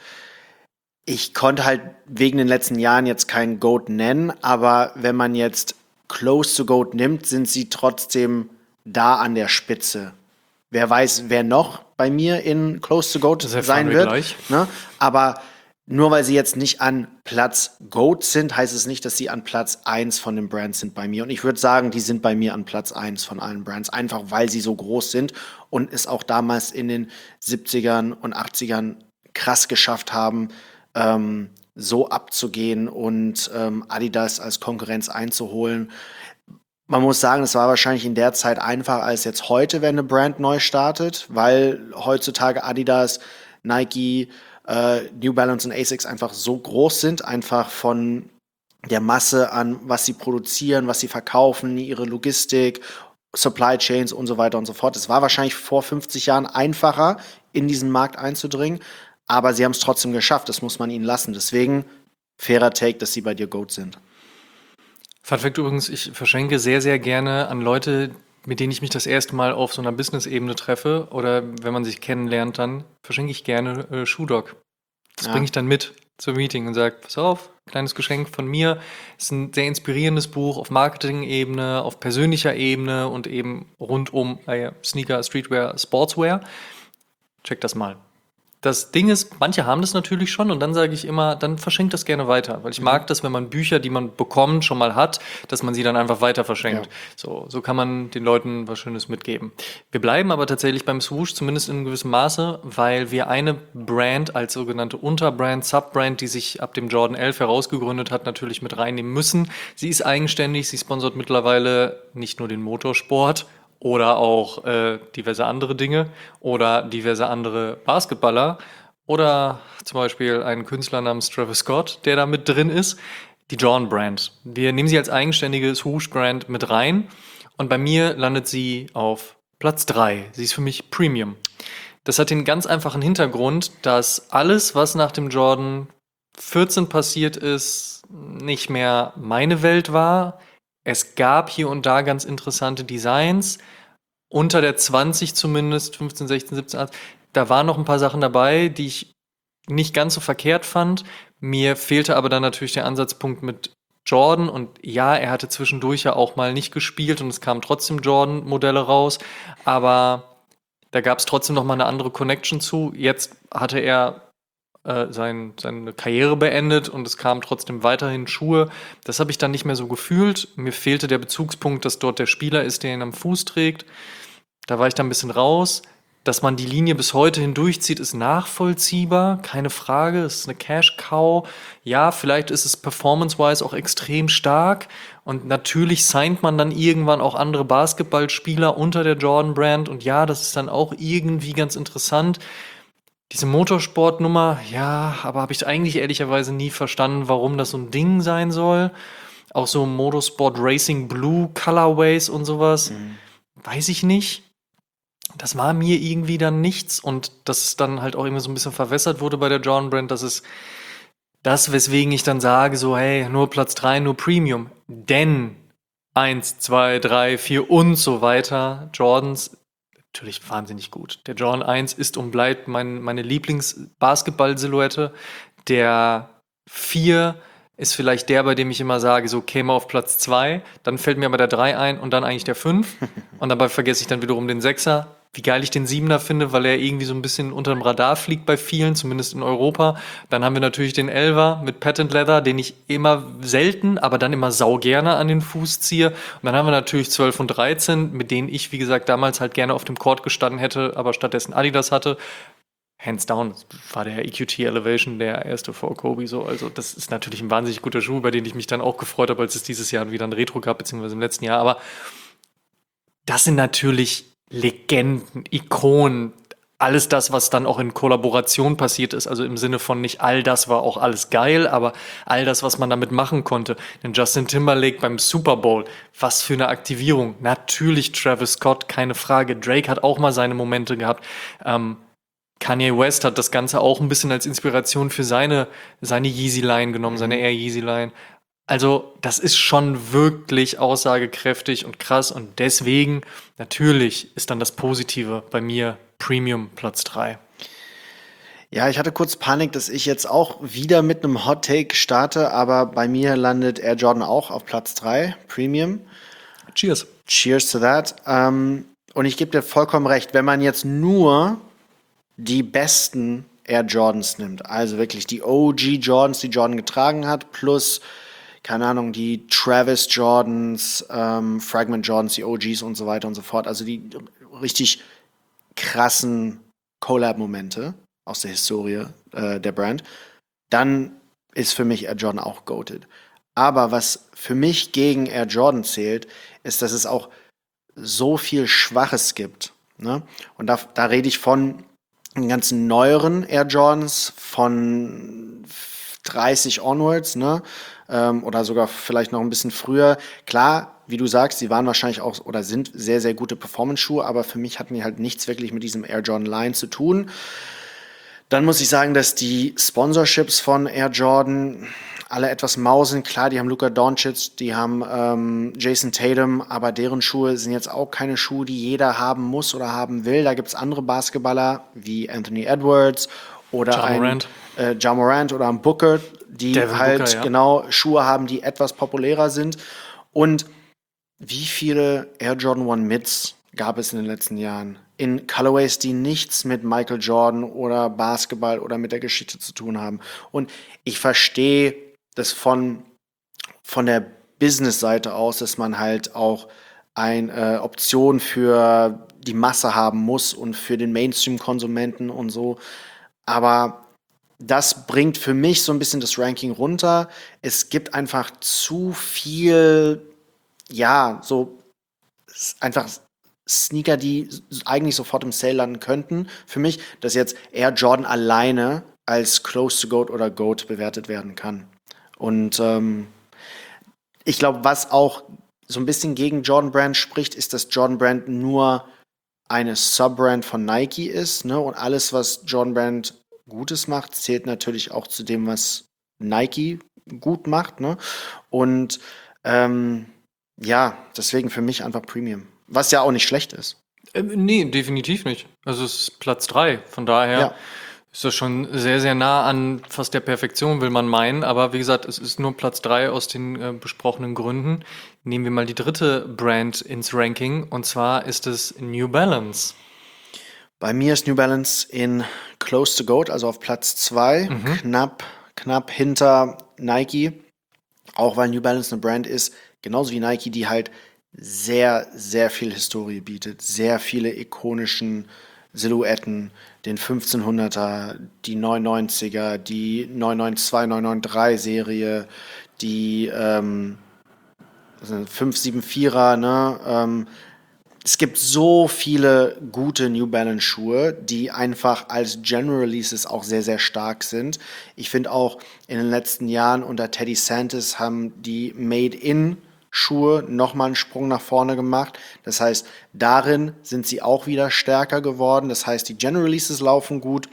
Ich konnte halt wegen den letzten Jahren jetzt keinen GOAT nennen, aber wenn man jetzt Close to GOAT nimmt, sind sie trotzdem da an der Spitze. Wer weiß, wer noch bei mir in Close to GOAT sein wird. Ne? Aber nur weil sie jetzt nicht an Platz GOAT sind, heißt es nicht, dass sie an Platz eins von den Brands sind bei mir. Und ich würde sagen, die sind bei mir an Platz eins von allen Brands, einfach weil sie so groß sind und es auch damals in den siebzigern und achtzigern krass geschafft haben, ähm, so abzugehen und ähm, Adidas als Konkurrenz einzuholen. Man muss sagen, es war wahrscheinlich in der Zeit einfacher als jetzt heute, wenn eine Brand neu startet, weil heutzutage Adidas, Nike, äh, New Balance und Asics einfach so groß sind, einfach von der Masse an, was sie produzieren, was sie verkaufen, ihre Logistik, Supply Chains und so weiter und so fort. Es war wahrscheinlich vor fünfzig Jahren einfacher, in diesen Markt einzudringen, aber sie haben es trotzdem geschafft, das muss man ihnen lassen. Deswegen fairer Take, dass sie bei dir GOAT sind. Fun Fact übrigens, ich verschenke sehr, sehr gerne an Leute, mit denen ich mich das erste Mal auf so einer Business-Ebene treffe oder wenn man sich kennenlernt, dann verschenke ich gerne äh, Shoe Dog. Das ja. bringe ich dann mit zum Meeting und sage, pass auf, kleines Geschenk von mir. Es ist ein sehr inspirierendes Buch auf Marketing-Ebene, auf persönlicher Ebene und eben rund um äh, Sneaker, Streetwear, Sportswear. Check das mal. Das Ding ist, manche haben das natürlich schon und dann sage ich immer, dann verschenkt das gerne weiter. Weil ich mag das, wenn man Bücher, die man bekommt, schon mal hat, dass man sie dann einfach weiter verschenkt. Ja. So, so kann man den Leuten was Schönes mitgeben. Wir bleiben aber tatsächlich beim Swoosh, zumindest in einem gewissen Maße, weil wir eine Brand als sogenannte Unterbrand, Subbrand, die sich ab dem Jordan elf herausgegründet hat, natürlich mit reinnehmen müssen. Sie ist eigenständig, sie sponsert mittlerweile nicht nur den Motorsport, oder auch äh, diverse andere Dinge oder diverse andere Basketballer oder zum Beispiel einen Künstler namens Travis Scott, der da mit drin ist, die Jordan-Brand. Wir nehmen sie als eigenständige Swoosh-Brand mit rein und bei mir landet sie auf Platz drei. Sie ist für mich Premium. Das hat den ganz einfachen Hintergrund, dass alles, was nach dem Jordan vierzehn passiert ist, nicht mehr meine Welt war. Es gab hier und da ganz interessante Designs, unter der zwanzig zumindest, fünfzehn, sechzehn, siebzehn, achtzehn. Da waren noch ein paar Sachen dabei, die ich nicht ganz so verkehrt fand. Mir fehlte aber dann natürlich der Ansatzpunkt mit Jordan und ja, er hatte zwischendurch ja auch mal nicht gespielt und es kamen trotzdem Jordan-Modelle raus, aber da gab es trotzdem noch mal eine andere Connection zu. Jetzt hatte er äh, sein, seine Karriere beendet und es kamen trotzdem weiterhin Schuhe. Das habe ich dann nicht mehr so gefühlt. Mir fehlte der Bezugspunkt, dass dort der Spieler ist, der ihn am Fuß trägt. Da war ich dann ein bisschen raus. Dass man die Linie bis heute hindurchzieht, ist nachvollziehbar, keine Frage. Es ist eine Cash-Cow. Ja, vielleicht ist es performance-wise auch extrem stark. Und natürlich signed man dann irgendwann auch andere Basketballspieler unter der Jordan-Brand. Und ja, das ist dann auch irgendwie ganz interessant. Diese Motorsport-Nummer, ja, aber habe ich eigentlich ehrlicherweise nie verstanden, warum das so ein Ding sein soll. Auch so Motorsport Racing Blue Colorways und sowas. Mhm. Weiß ich nicht. Das war mir irgendwie dann nichts und das dann halt auch irgendwie so ein bisschen verwässert wurde bei der Jordan Brand, das ist das, weswegen ich dann sage, so hey, nur Platz drei, nur Premium. Denn eins, zwei, drei, vier und so weiter, Jordans, natürlich wahnsinnig gut. Der Jordan eins ist und bleibt mein, meine Lieblings-Basketball-Silhouette. Der vier ist vielleicht der, bei dem ich immer sage, so käme auf Platz zwei, dann fällt mir aber der drei ein und dann eigentlich der fünf und dabei vergesse ich dann wiederum den sechser. Wie geil ich den Siebener finde, weil er irgendwie so ein bisschen unter dem Radar fliegt bei vielen, zumindest in Europa. Dann haben wir natürlich den Elfer mit Patent Leather, den ich immer selten, aber dann immer saugerne an den Fuß ziehe. Und dann haben wir natürlich zwölf und dreizehn, mit denen ich, wie gesagt, damals halt gerne auf dem Court gestanden hätte, aber stattdessen Adidas hatte. Hands down war der E Q T Elevation der erste vor Kobe so. Also das ist natürlich ein wahnsinnig guter Schuh, bei dem ich mich dann auch gefreut habe, als es dieses Jahr wieder ein Retro gab, beziehungsweise im letzten Jahr. Aber das sind natürlich Legenden, Ikonen, alles das, was dann auch in Kollaboration passiert ist, also im Sinne von nicht all das war auch alles geil, aber all das, was man damit machen konnte. Denn Justin Timberlake beim Super Bowl, was für eine Aktivierung. Natürlich Travis Scott, keine Frage. Drake hat auch mal seine Momente gehabt. Ähm, Kanye West hat das Ganze auch ein bisschen als Inspiration für seine, seine Yeezy-Line genommen, mhm. seine Air Yeezy-Line. Also das ist schon wirklich aussagekräftig und krass und deswegen natürlich ist dann das Positive bei mir Premium Platz drei. Ja, ich hatte kurz Panik, dass ich jetzt auch wieder mit einem Hot Take starte, aber bei mir landet Air Jordan auch auf Platz drei, Premium. Cheers. Cheers to that. Ähm, und ich gebe dir vollkommen recht, wenn man jetzt nur die besten Air Jordans nimmt, also wirklich die O G Jordans, die Jordan getragen hat, plus keine Ahnung, die Travis Jordans, ähm, Fragment Jordans, die O Gs und so weiter und so fort. Also die richtig krassen Collab-Momente aus der Historie äh, der Brand. Dann ist für mich Air Jordan auch goated. Aber was für mich gegen Air Jordan zählt, ist, dass es auch so viel Schwaches gibt. Ne? Und da, da rede ich von den ganzen neueren Air Jordans, von dreißig onwards, ne? Ähm, oder sogar vielleicht noch ein bisschen früher. Klar, wie du sagst, die waren wahrscheinlich auch oder sind sehr, sehr gute Performance-Schuhe, aber für mich hatten die halt nichts wirklich mit diesem Air Jordan Line zu tun. Dann muss ich sagen, dass die Sponsorships von Air Jordan alle etwas mau sind. Klar, die haben Luka Doncic, die haben ähm, Jason Tatum, aber deren Schuhe sind jetzt auch keine Schuhe, die jeder haben muss oder haben will. Da gibt es andere Basketballer wie Anthony Edwards oder Ja ein Morant. äh, Ja Morant oder ein Booker, die Devin halt Booker, ja. genau Schuhe haben, die etwas populärer sind. Und wie viele Air Jordan One Mids gab es in den letzten Jahren? In Colorways, die nichts mit Michael Jordan oder Basketball oder mit der Geschichte zu tun haben. Und ich verstehe das von, von der Business-Seite aus, dass man halt auch eine äh, Option für die Masse haben muss und für den Mainstream-Konsumenten und so. Aber das bringt für mich so ein bisschen das Ranking runter. Es gibt einfach zu viel, ja, so einfach Sneaker, die eigentlich sofort im Sale landen könnten. Für mich, dass jetzt Air Jordan alleine als Close to Goat oder Goat bewertet werden kann. Und ähm, ich glaube, was auch so ein bisschen gegen Jordan Brand spricht, ist, dass Jordan Brand nur eine Subbrand von Nike ist, ne? Und alles, was Jordan Brand Gutes macht, zählt natürlich auch zu dem, was Nike gut macht, ne? Und ähm, ja, deswegen für mich einfach Premium. Was ja auch nicht schlecht ist. Ähm, nee, definitiv nicht. Also es ist Platz drei. Von daher Ja. ist das schon sehr, sehr nah an fast der Perfektion, will man meinen. Aber wie gesagt, es ist nur Platz drei aus den äh, besprochenen Gründen. Nehmen wir mal die dritte Brand ins Ranking. Und zwar ist es New Balance. Bei mir ist New Balance in Close to Goat, also auf Platz zwei, knapp, knapp hinter Nike. Auch weil New Balance eine Brand ist, genauso wie Nike, die halt sehr, sehr viel Historie bietet. Sehr viele ikonischen Silhouetten, den fünfzehnhunderter, die neunundneunziger, die neunhundertzweiundneunzig, neunhundertdreiundneunzig Serie, die ähm, fünf sieben vierer, ne? Ähm, es gibt so viele gute New Balance Schuhe, die einfach als General Releases auch sehr, sehr stark sind. Ich finde auch in den letzten Jahren unter Teddy Santis haben die Made-in Schuhe nochmal einen Sprung nach vorne gemacht. Das heißt, darin sind sie auch wieder stärker geworden. Das heißt, die General Releases laufen gut.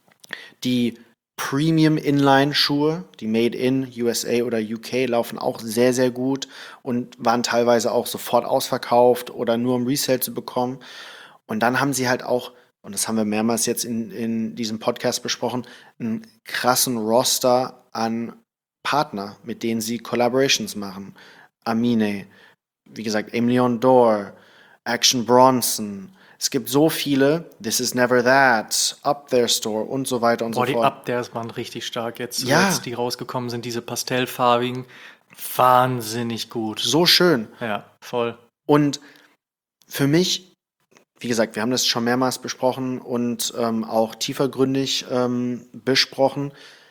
Die Premium Inline-Schuhe, die Made in U S A oder U K, laufen auch sehr, sehr gut und waren teilweise auch sofort ausverkauft oder nur im Resale zu bekommen. Und dann haben sie halt auch, und das haben wir mehrmals jetzt in, in diesem Podcast besprochen, einen krassen Roster an Partner, mit denen sie Collaborations machen. Amine, wie gesagt, Aime Leon Dore, Action Bronson. Es gibt so viele, This Is Never That, Up There Store und so weiter und Boah, so die fort. Up Theirs waren richtig stark jetzt Ja. zuletzt, die rausgekommen sind, diese pastellfarbigen. Wahnsinnig gut. So schön. Ja, voll. Und für mich, wie gesagt, wir haben das schon mehrmals besprochen und ähm, auch tiefergründig ähm, besprochen,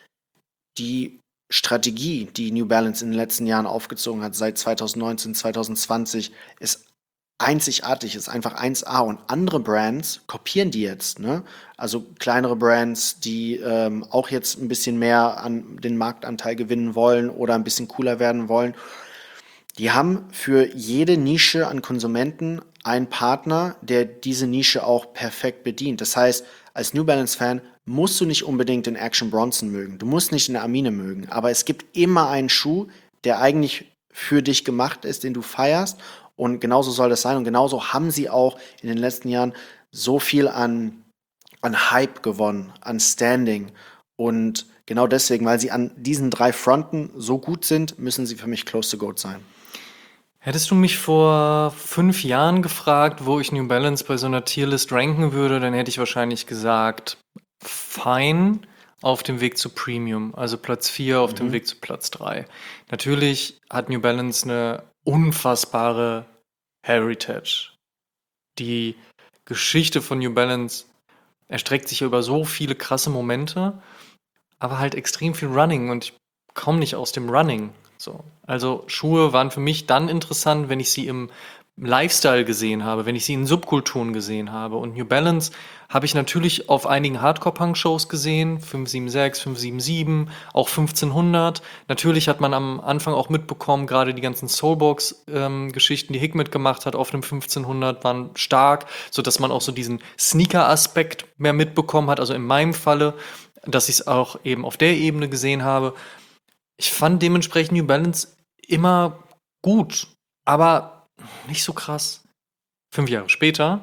die Strategie, die New Balance in den letzten Jahren aufgezogen hat, seit zweitausendneunzehn, zweitausendzwanzig, ist einzigartig, ist einfach eins A. Und andere Brands kopieren die jetzt, ne? Also kleinere Brands, die ähm, auch jetzt ein bisschen mehr an den Marktanteil gewinnen wollen oder ein bisschen cooler werden wollen. Die haben für jede Nische an Konsumenten einen Partner, der diese Nische auch perfekt bedient. Das heißt, als New Balance-Fan musst du nicht unbedingt den Action Bronson mögen. Du musst nicht den Amine mögen. Aber es gibt immer einen Schuh, der eigentlich für dich gemacht ist, den du feierst. Und genauso soll das sein. Und genauso haben sie auch in den letzten Jahren so viel an, an Hype gewonnen, an Standing. Und genau deswegen, weil sie an diesen drei Fronten so gut sind, müssen sie für mich close to goat sein. Hättest du mich vor fünf Jahren gefragt, wo ich New Balance bei so einer Tierlist ranken würde, dann hätte ich wahrscheinlich gesagt, fine auf dem Weg zu Premium, also Platz vier auf dem Weg zu Platz drei. Natürlich hat New Balance eine unfassbare Heritage. Die Geschichte von New Balance erstreckt sich über so viele krasse Momente, aber halt extrem viel Running und ich komme nicht aus dem Running. So. Also Schuhe waren für mich dann interessant, wenn ich sie im Lifestyle gesehen habe, wenn ich sie in Subkulturen gesehen habe. Und New Balance habe ich natürlich auf einigen Hardcore-Punk-Shows gesehen, fünf sieben sechs, fünf sieben sieben, auch fünfzehnhundert. Natürlich hat man am Anfang auch mitbekommen, gerade die ganzen Soulbox-Geschichten, die Hikmet gemacht hat auf dem fünfzehnhundert, waren stark, sodass man auch so diesen Sneaker-Aspekt mehr mitbekommen hat. Also in meinem Falle, dass ich es auch eben auf der Ebene gesehen habe. Ich fand dementsprechend New Balance immer gut, aber nicht so krass. Fünf Jahre später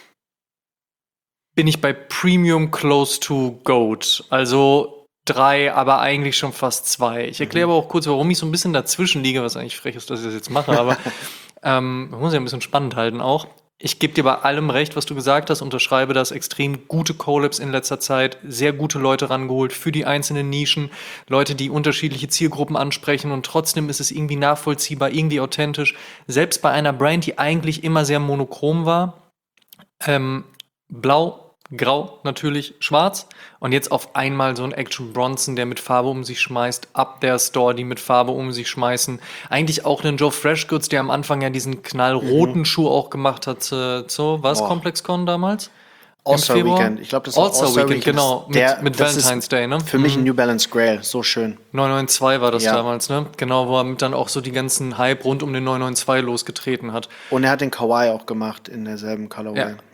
bin ich bei Premium Close to Goat. Also drei, aber eigentlich schon fast zwei. Ich erkläre aber auch kurz, warum ich so ein bisschen dazwischen liege, was eigentlich frech ist, dass ich das jetzt mache, aber ähm, man muss ja ein bisschen spannend halten auch. Ich gebe dir bei allem recht, was du gesagt hast, unterschreibe das. Extrem gute Collabs in letzter Zeit, sehr gute Leute rangeholt für die einzelnen Nischen, Leute, die unterschiedliche Zielgruppen ansprechen und trotzdem ist es irgendwie nachvollziehbar, irgendwie authentisch. Selbst bei einer Brand, die eigentlich immer sehr monochrom war, ähm, blau, grau, natürlich schwarz und jetzt auf einmal so ein Action Bronson, der mit Farbe um sich schmeißt, Up There Store, die mit Farbe um sich schmeißen, eigentlich auch einen Joe Freshgoods, der am Anfang ja diesen knallroten mhm. Schuh auch gemacht hat, äh, so, was Boah. ComplexCon damals? All-Star Weekend, ich glaube, das war All-Star All-Star Weekend, Weekend, genau, mit, der, mit das Valentine's ist Day, ne? Für mich ein New Balance Grail, so schön. neun neun zwei war das Ja. damals, ne? Genau, wo er mit dann auch so die ganzen Hype rund um den neun neun zwei losgetreten hat. Und er hat den Kawaii auch gemacht in derselben Colorway. Ja. Ja.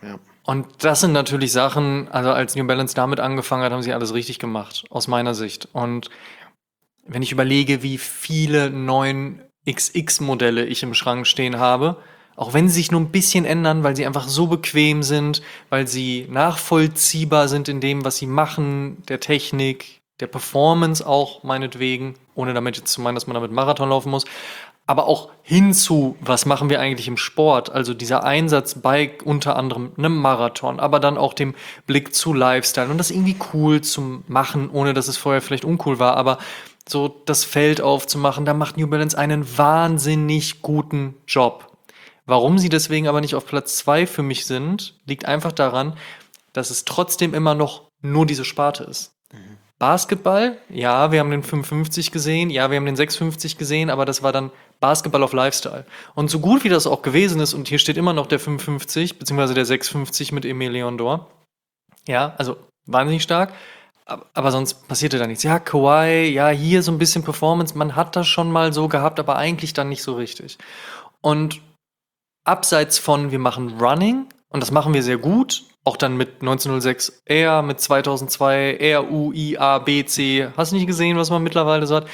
Und das sind natürlich Sachen, also als New Balance damit angefangen hat, haben sie alles richtig gemacht, aus meiner Sicht. Und wenn ich überlege, wie viele neun X X-Modelle ich im Schrank stehen habe, auch wenn sie sich nur ein bisschen ändern, weil sie einfach so bequem sind, weil sie nachvollziehbar sind in dem, was sie machen, der Technik, der Performance auch meinetwegen, ohne damit jetzt zu meinen, dass man damit Marathon laufen muss, aber auch hinzu, was machen wir eigentlich im Sport? Also dieser Einsatz bei unter anderem einem Marathon, aber dann auch dem Blick zu Lifestyle und das irgendwie cool zu machen, ohne dass es vorher vielleicht uncool war, aber so das Feld aufzumachen, da macht New Balance einen wahnsinnig guten Job. Warum sie deswegen aber nicht auf Platz zwei für mich sind, liegt einfach daran, dass es trotzdem immer noch nur diese Sparte ist. Mhm. Basketball, ja, wir haben den fünfhundertfünfzig gesehen, ja, wir haben den sechshundertfünfzig gesehen, aber das war dann Basketball auf Lifestyle. Und so gut wie das auch gewesen ist, und hier steht immer noch der fünfhundertfünfzig, beziehungsweise der sechshundertfünfzig mit Emil Leondor, ja, also wahnsinnig stark, aber, aber sonst passierte da nichts. Ja, Kawhi, ja, hier so ein bisschen Performance, man hat das schon mal so gehabt, aber eigentlich dann nicht so richtig. Und abseits von, wir machen Running, und das machen wir sehr gut, auch dann mit neunzehnhundertsechs R, mit zweitausendzwei R, U, I, A, B, C, hast du nicht gesehen, was man mittlerweile so hat?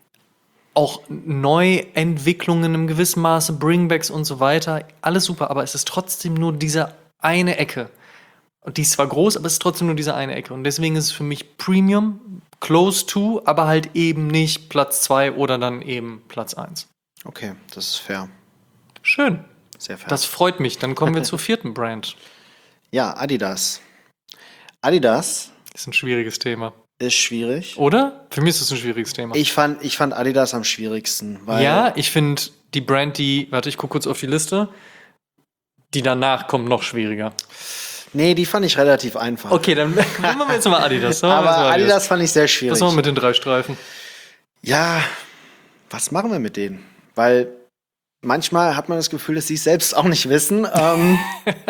Auch Neuentwicklungen im gewissen Maße, Bringbacks und so weiter, alles super, aber es ist trotzdem nur diese eine Ecke. Und die ist zwar groß, aber es ist trotzdem nur diese eine Ecke. Und deswegen ist es für mich Premium, close to, aber halt eben nicht Platz zwei oder dann eben Platz eins. Okay, das ist fair. Schön. Sehr fair. Das freut mich. Dann kommen wir zur vierten Brand. Ja, Adidas. Adidas Ist ein schwieriges Thema. ist schwierig. Oder? Für mich ist es ein schwieriges Thema. Ich fand, ich fand Adidas am schwierigsten. Weil ja, ich finde die Brand, die, warte, ich gucke kurz auf die Liste, die danach kommt, noch schwieriger. Nee, die fand ich relativ einfach. Okay, dann machen wir jetzt mal Adidas. Dann machen wir Aber jetzt mal Adidas fand ich sehr schwierig. Was machen wir mit den drei Streifen? Ja, was machen wir mit denen? Weil manchmal hat man das Gefühl, dass sie es selbst auch nicht wissen. Ähm,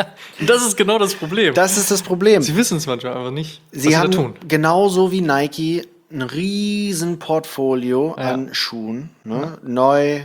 Das ist genau das Problem. das ist das Problem. Sie wissen es manchmal einfach nicht, was Sie sie haben da tun. genauso wie Nike ein riesen Portfolio Ja. an Schuhen. Ne? Neu,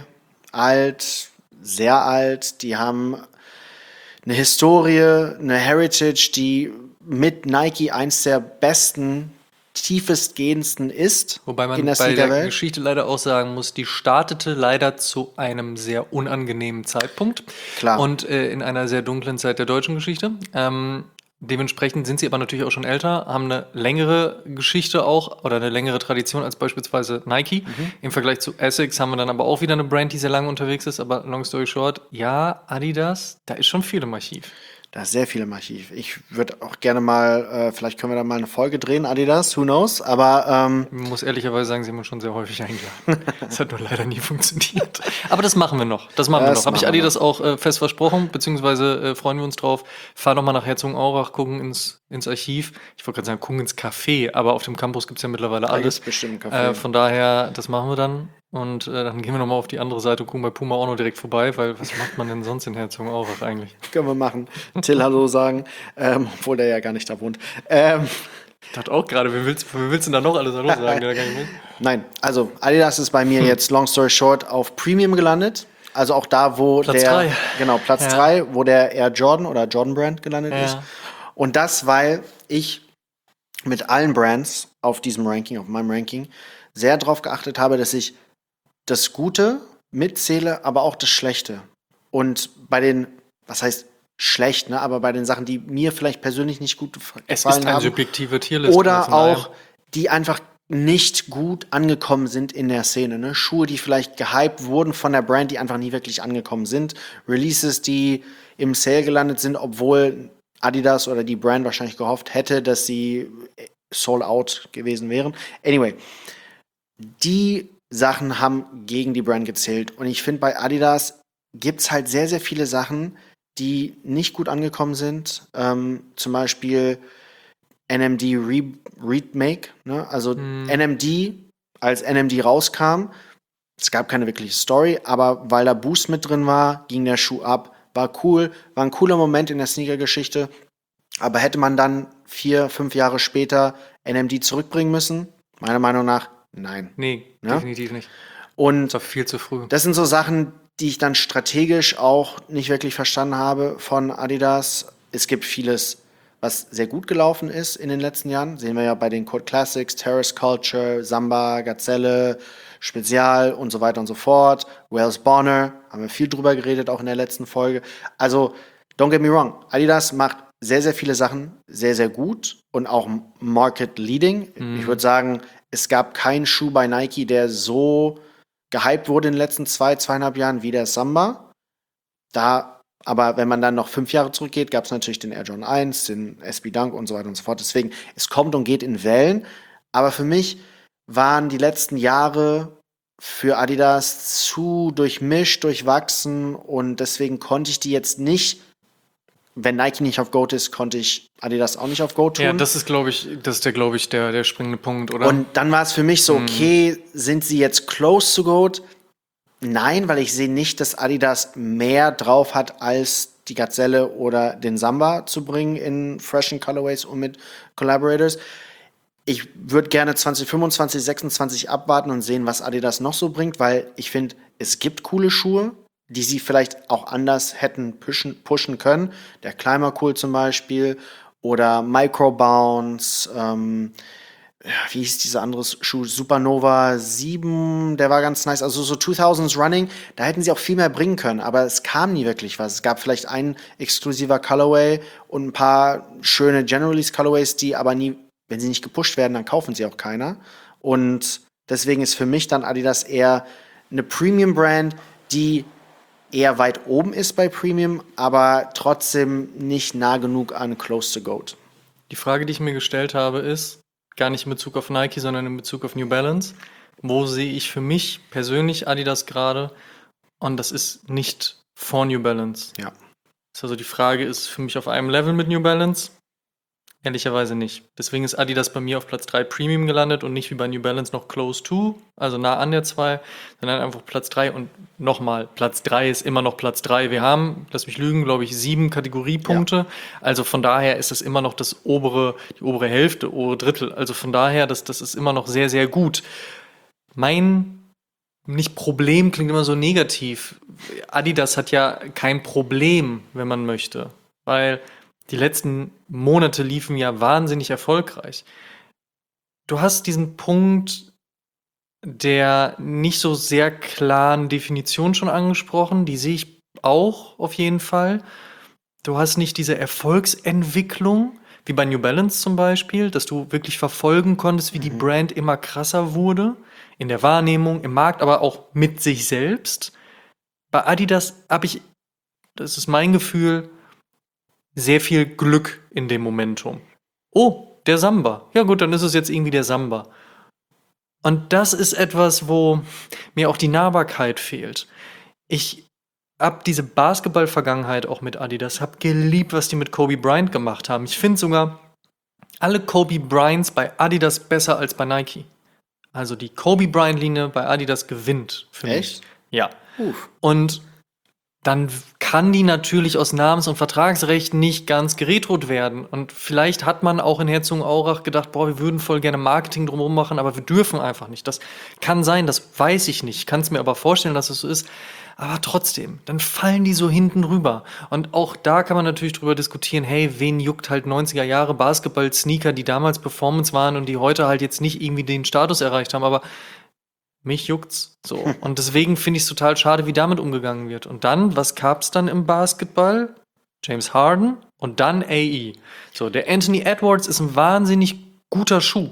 alt, sehr alt. Die haben eine Historie, eine Heritage, die mit Nike eins der besten, tiefestgehendsten ist Wobei man in der bei der Sneakerwelt. Geschichte leider auch sagen muss, die startete leider zu einem sehr unangenehmen Zeitpunkt. Klar. Und äh, in einer sehr dunklen Zeit der deutschen Geschichte. Ähm, dementsprechend sind sie aber natürlich auch schon älter, haben eine längere Geschichte auch oder eine längere Tradition als beispielsweise Nike. Mhm. Im Vergleich zu Essex haben wir dann aber auch wieder eine Brand, die sehr lange unterwegs ist. Aber long story short, ja, Adidas, da ist schon viel im Archiv. Da ist sehr viel im Archiv. Ich würde auch gerne mal, äh, vielleicht können wir da mal eine Folge drehen, Adidas, who knows, aber ähm, Ich muss ehrlicherweise sagen, sie haben uns schon sehr häufig eingeladen. Das hat nur leider nie funktioniert. Aber das machen wir noch. Das machen wir Das noch. Habe ich machen wir Adidas auch äh, fest versprochen, beziehungsweise äh, freuen wir uns drauf. Fahr noch mal nach Herzogenaurach, gucken ins, ins Archiv. Ich wollte gerade sagen, gucken ins Café, aber auf dem Campus gibt es ja mittlerweile da alles. ist bestimmt ein Café. Äh, von daher, das machen wir dann. Und äh, dann gehen wir noch mal auf die andere Seite und gucken bei Puma auch noch direkt vorbei, weil was macht man denn sonst in Herzogenaurach eigentlich? Können wir machen. Till Hallo sagen, ähm, obwohl der ja gar nicht da wohnt. Ähm, Ich dachte auch gerade, wer willst, wer willst denn da noch alles Hallo sagen, der da gar nicht will? nein, also Adidas ist bei mir Hm. jetzt, long story short, auf Premium gelandet. Also auch da, wo Platz der, drei. genau, Platz Ja. drei, wo der Air Jordan oder Jordan Brand gelandet Ja. ist. Und das, weil ich mit allen Brands auf diesem Ranking, auf meinem Ranking, sehr darauf geachtet habe, dass ich das Gute mitzähle, aber auch das Schlechte. Und bei den, was heißt schlecht, ne, aber bei den Sachen, die mir vielleicht persönlich nicht gut gefallen Es ist ein haben, subjektiver Tierlist. oder von daher. auch, die einfach nicht gut angekommen sind in der Szene. Ne? Schuhe, die vielleicht gehypt wurden von der Brand, die einfach nie wirklich angekommen sind. Releases, die im Sale gelandet sind, obwohl Adidas oder die Brand wahrscheinlich gehofft hätte, dass sie sold out gewesen wären. Anyway, die Sachen haben gegen die Brand gezählt. Und ich finde, bei Adidas gibt es halt sehr, sehr viele Sachen, die nicht gut angekommen sind. Ähm, zum Beispiel N M D Re Remake. Ne? Also Mhm. N M D, als N M D rauskam, es gab keine wirkliche Story, aber weil da Boost mit drin war, ging der Schuh ab. War cool, war ein cooler Moment in der Sneaker-Geschichte. Aber hätte man dann vier, fünf Jahre später N M D zurückbringen müssen? Meiner Meinung nach, nein. Nee, Ja? definitiv nicht. Und Das war viel zu früh. das sind so Sachen, die ich dann strategisch auch nicht wirklich verstanden habe von Adidas. es gibt vieles, was sehr gut gelaufen ist in den letzten Jahren. Sehen wir ja bei den Code Classics, Terrace Culture, Samba, Gazelle, Spezial und so weiter und so fort. Wales Bonner, haben wir viel drüber geredet, auch in der letzten Folge. Also, don't get me wrong, Adidas macht sehr, sehr viele Sachen sehr, sehr gut und auch Market Leading. Mhm. Ich würde sagen, es gab keinen Schuh bei Nike, der so gehypt wurde in den letzten zwei, zweieinhalb Jahren wie der Samba. Da, aber wenn man dann noch fünf Jahre zurückgeht, gab es natürlich den Air Jordan eins, den S B Dunk und so weiter und so fort. Deswegen, es kommt und geht in Wellen. Aber für mich waren die letzten Jahre für Adidas zu durchmischt, durchwachsen und deswegen konnte ich die jetzt nicht, wenn Nike nicht auf GOAT ist, konnte ich Adidas auch nicht auf GOAT tun. Ja, das ist, glaube ich, das ist der, glaube ich, der, der springende Punkt, oder? Und dann war es für mich so, okay, mm. sind sie jetzt close to GOAT? Nein, weil ich sehe nicht, dass Adidas mehr drauf hat, als die Gazelle oder den Samba zu bringen in freshen Colorways und mit Collaborators. Ich würde gerne zwanzig fünfundzwanzig, sechsundzwanzig abwarten und sehen, was Adidas noch so bringt, weil ich finde, es gibt coole Schuhe, die sie vielleicht auch anders hätten pushen, pushen können. Der Climber Cool zum Beispiel oder Microbounce, ähm, wie hieß dieser andere Schuh? Supernova sieben, der war ganz nice. Also so zweitausends Running, da hätten sie auch viel mehr bringen können, aber es kam nie wirklich was. Es gab vielleicht ein exklusiver Colorway und ein paar schöne General-Release Colorways, die aber nie, wenn sie nicht gepusht werden, dann kaufen sie auch keiner. Und deswegen ist für mich dann Adidas eher eine Premium-Brand, die eher weit oben ist bei Premium, aber trotzdem nicht nah genug an Close to GOAT. Die Frage, die ich mir gestellt habe, ist, gar nicht in Bezug auf Nike, sondern in Bezug auf New Balance. Wo sehe ich für mich persönlich Adidas gerade? Und das ist nicht vor New Balance. Ja. Also die Frage ist für mich auf einem Level mit New Balance? Ehrlicherweise nicht. Deswegen ist Adidas bei mir auf Platz drei Premium gelandet und nicht wie bei New Balance noch Close to, also nah an der zwei, sondern einfach Platz drei. Und nochmal, Platz drei ist immer noch Platz drei. Wir haben, lass mich lügen, glaube ich, sieben Kategoriepunkte. Ja. Also von daher ist es immer noch das obere, die obere Hälfte, obere Drittel. Also von daher, das, das ist immer noch sehr, sehr gut. Mein nicht Problem klingt immer so negativ. Adidas hat ja kein Problem, wenn man möchte, weil die letzten Monate liefen ja wahnsinnig erfolgreich. Du hast diesen Punkt der nicht so sehr klaren Definition schon angesprochen. Die sehe ich auch auf jeden Fall. Du hast nicht diese Erfolgsentwicklung, wie bei New Balance zum Beispiel, dass du wirklich verfolgen konntest, wie mhm. die Brand immer krasser wurde. In der Wahrnehmung, im Markt, aber auch mit sich selbst. Bei Adidas habe ich, das ist mein Gefühl, sehr viel Glück in dem Momentum. Oh, der Samba. Ja gut, dann ist es jetzt irgendwie der Samba. Und das ist etwas, wo mir auch die Nahbarkeit fehlt. Ich habe diese Basketball-Vergangenheit auch mit Adidas, habe geliebt, was die mit Kobe Bryant gemacht haben. Ich finde sogar alle Kobe Bryants bei Adidas besser als bei Nike. Also die Kobe Bryant-Linie bei Adidas gewinnt für mich. Echt? Ja. Uff. Und dann kann die natürlich aus Namens- und Vertragsrecht nicht ganz geretrot werden. Und vielleicht hat man auch in Herzogenaurach gedacht, boah, wir würden voll gerne Marketing drumherum machen, aber wir dürfen einfach nicht. Das kann sein, das weiß ich nicht. Ich kann es mir aber vorstellen, dass es so ist. Aber trotzdem, dann fallen die so hinten rüber. Und auch da kann man natürlich drüber diskutieren, hey, wen juckt halt neunziger Jahre Basketball-Sneaker, die damals Performance waren und die heute halt jetzt nicht irgendwie den Status erreicht haben, aber mich juckt's so. Und deswegen finde ich es total schade, wie damit umgegangen wird. Und dann, was gab's dann im Basketball? James Harden und dann A E. So, der Anthony Edwards ist ein wahnsinnig guter Schuh.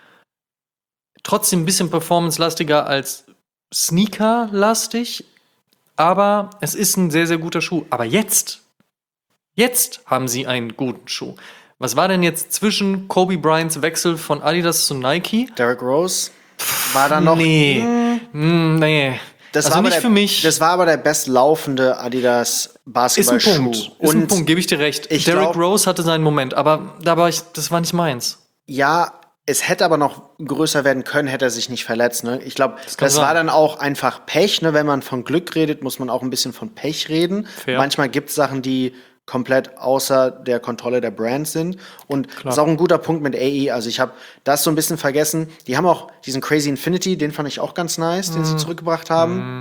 Trotzdem ein bisschen performance-lastiger als Sneaker-lastig, aber es ist ein sehr, sehr guter Schuh. Aber jetzt, jetzt haben sie einen guten Schuh. Was war denn jetzt zwischen Kobe Bryants Wechsel von Adidas zu Nike? Derrick Rose war da noch. Nee, hm, nee. Das also war nicht der, für mich. Das war aber der bestlaufende Adidas Basketballschuh. Ist ein Punkt. Ist ein Punkt, gebe ich dir recht. Ich Derrick glaub, Rose hatte seinen Moment, aber da war ich, das war nicht meins. Ja, es hätte aber noch größer werden können, hätte er sich nicht verletzt. Ne? Ich glaube, das, das war dann auch einfach Pech. Ne? Wenn man von Glück redet, muss man auch ein bisschen von Pech reden. Fair. Manchmal gibt es Sachen, die komplett außer der Kontrolle der Brand sind. Und Klar. das ist auch ein guter Punkt mit A E. Also ich habe das so ein bisschen vergessen. Die haben auch diesen Crazy Infinity, den fand ich auch ganz nice, mm. den sie zurückgebracht haben. Mm.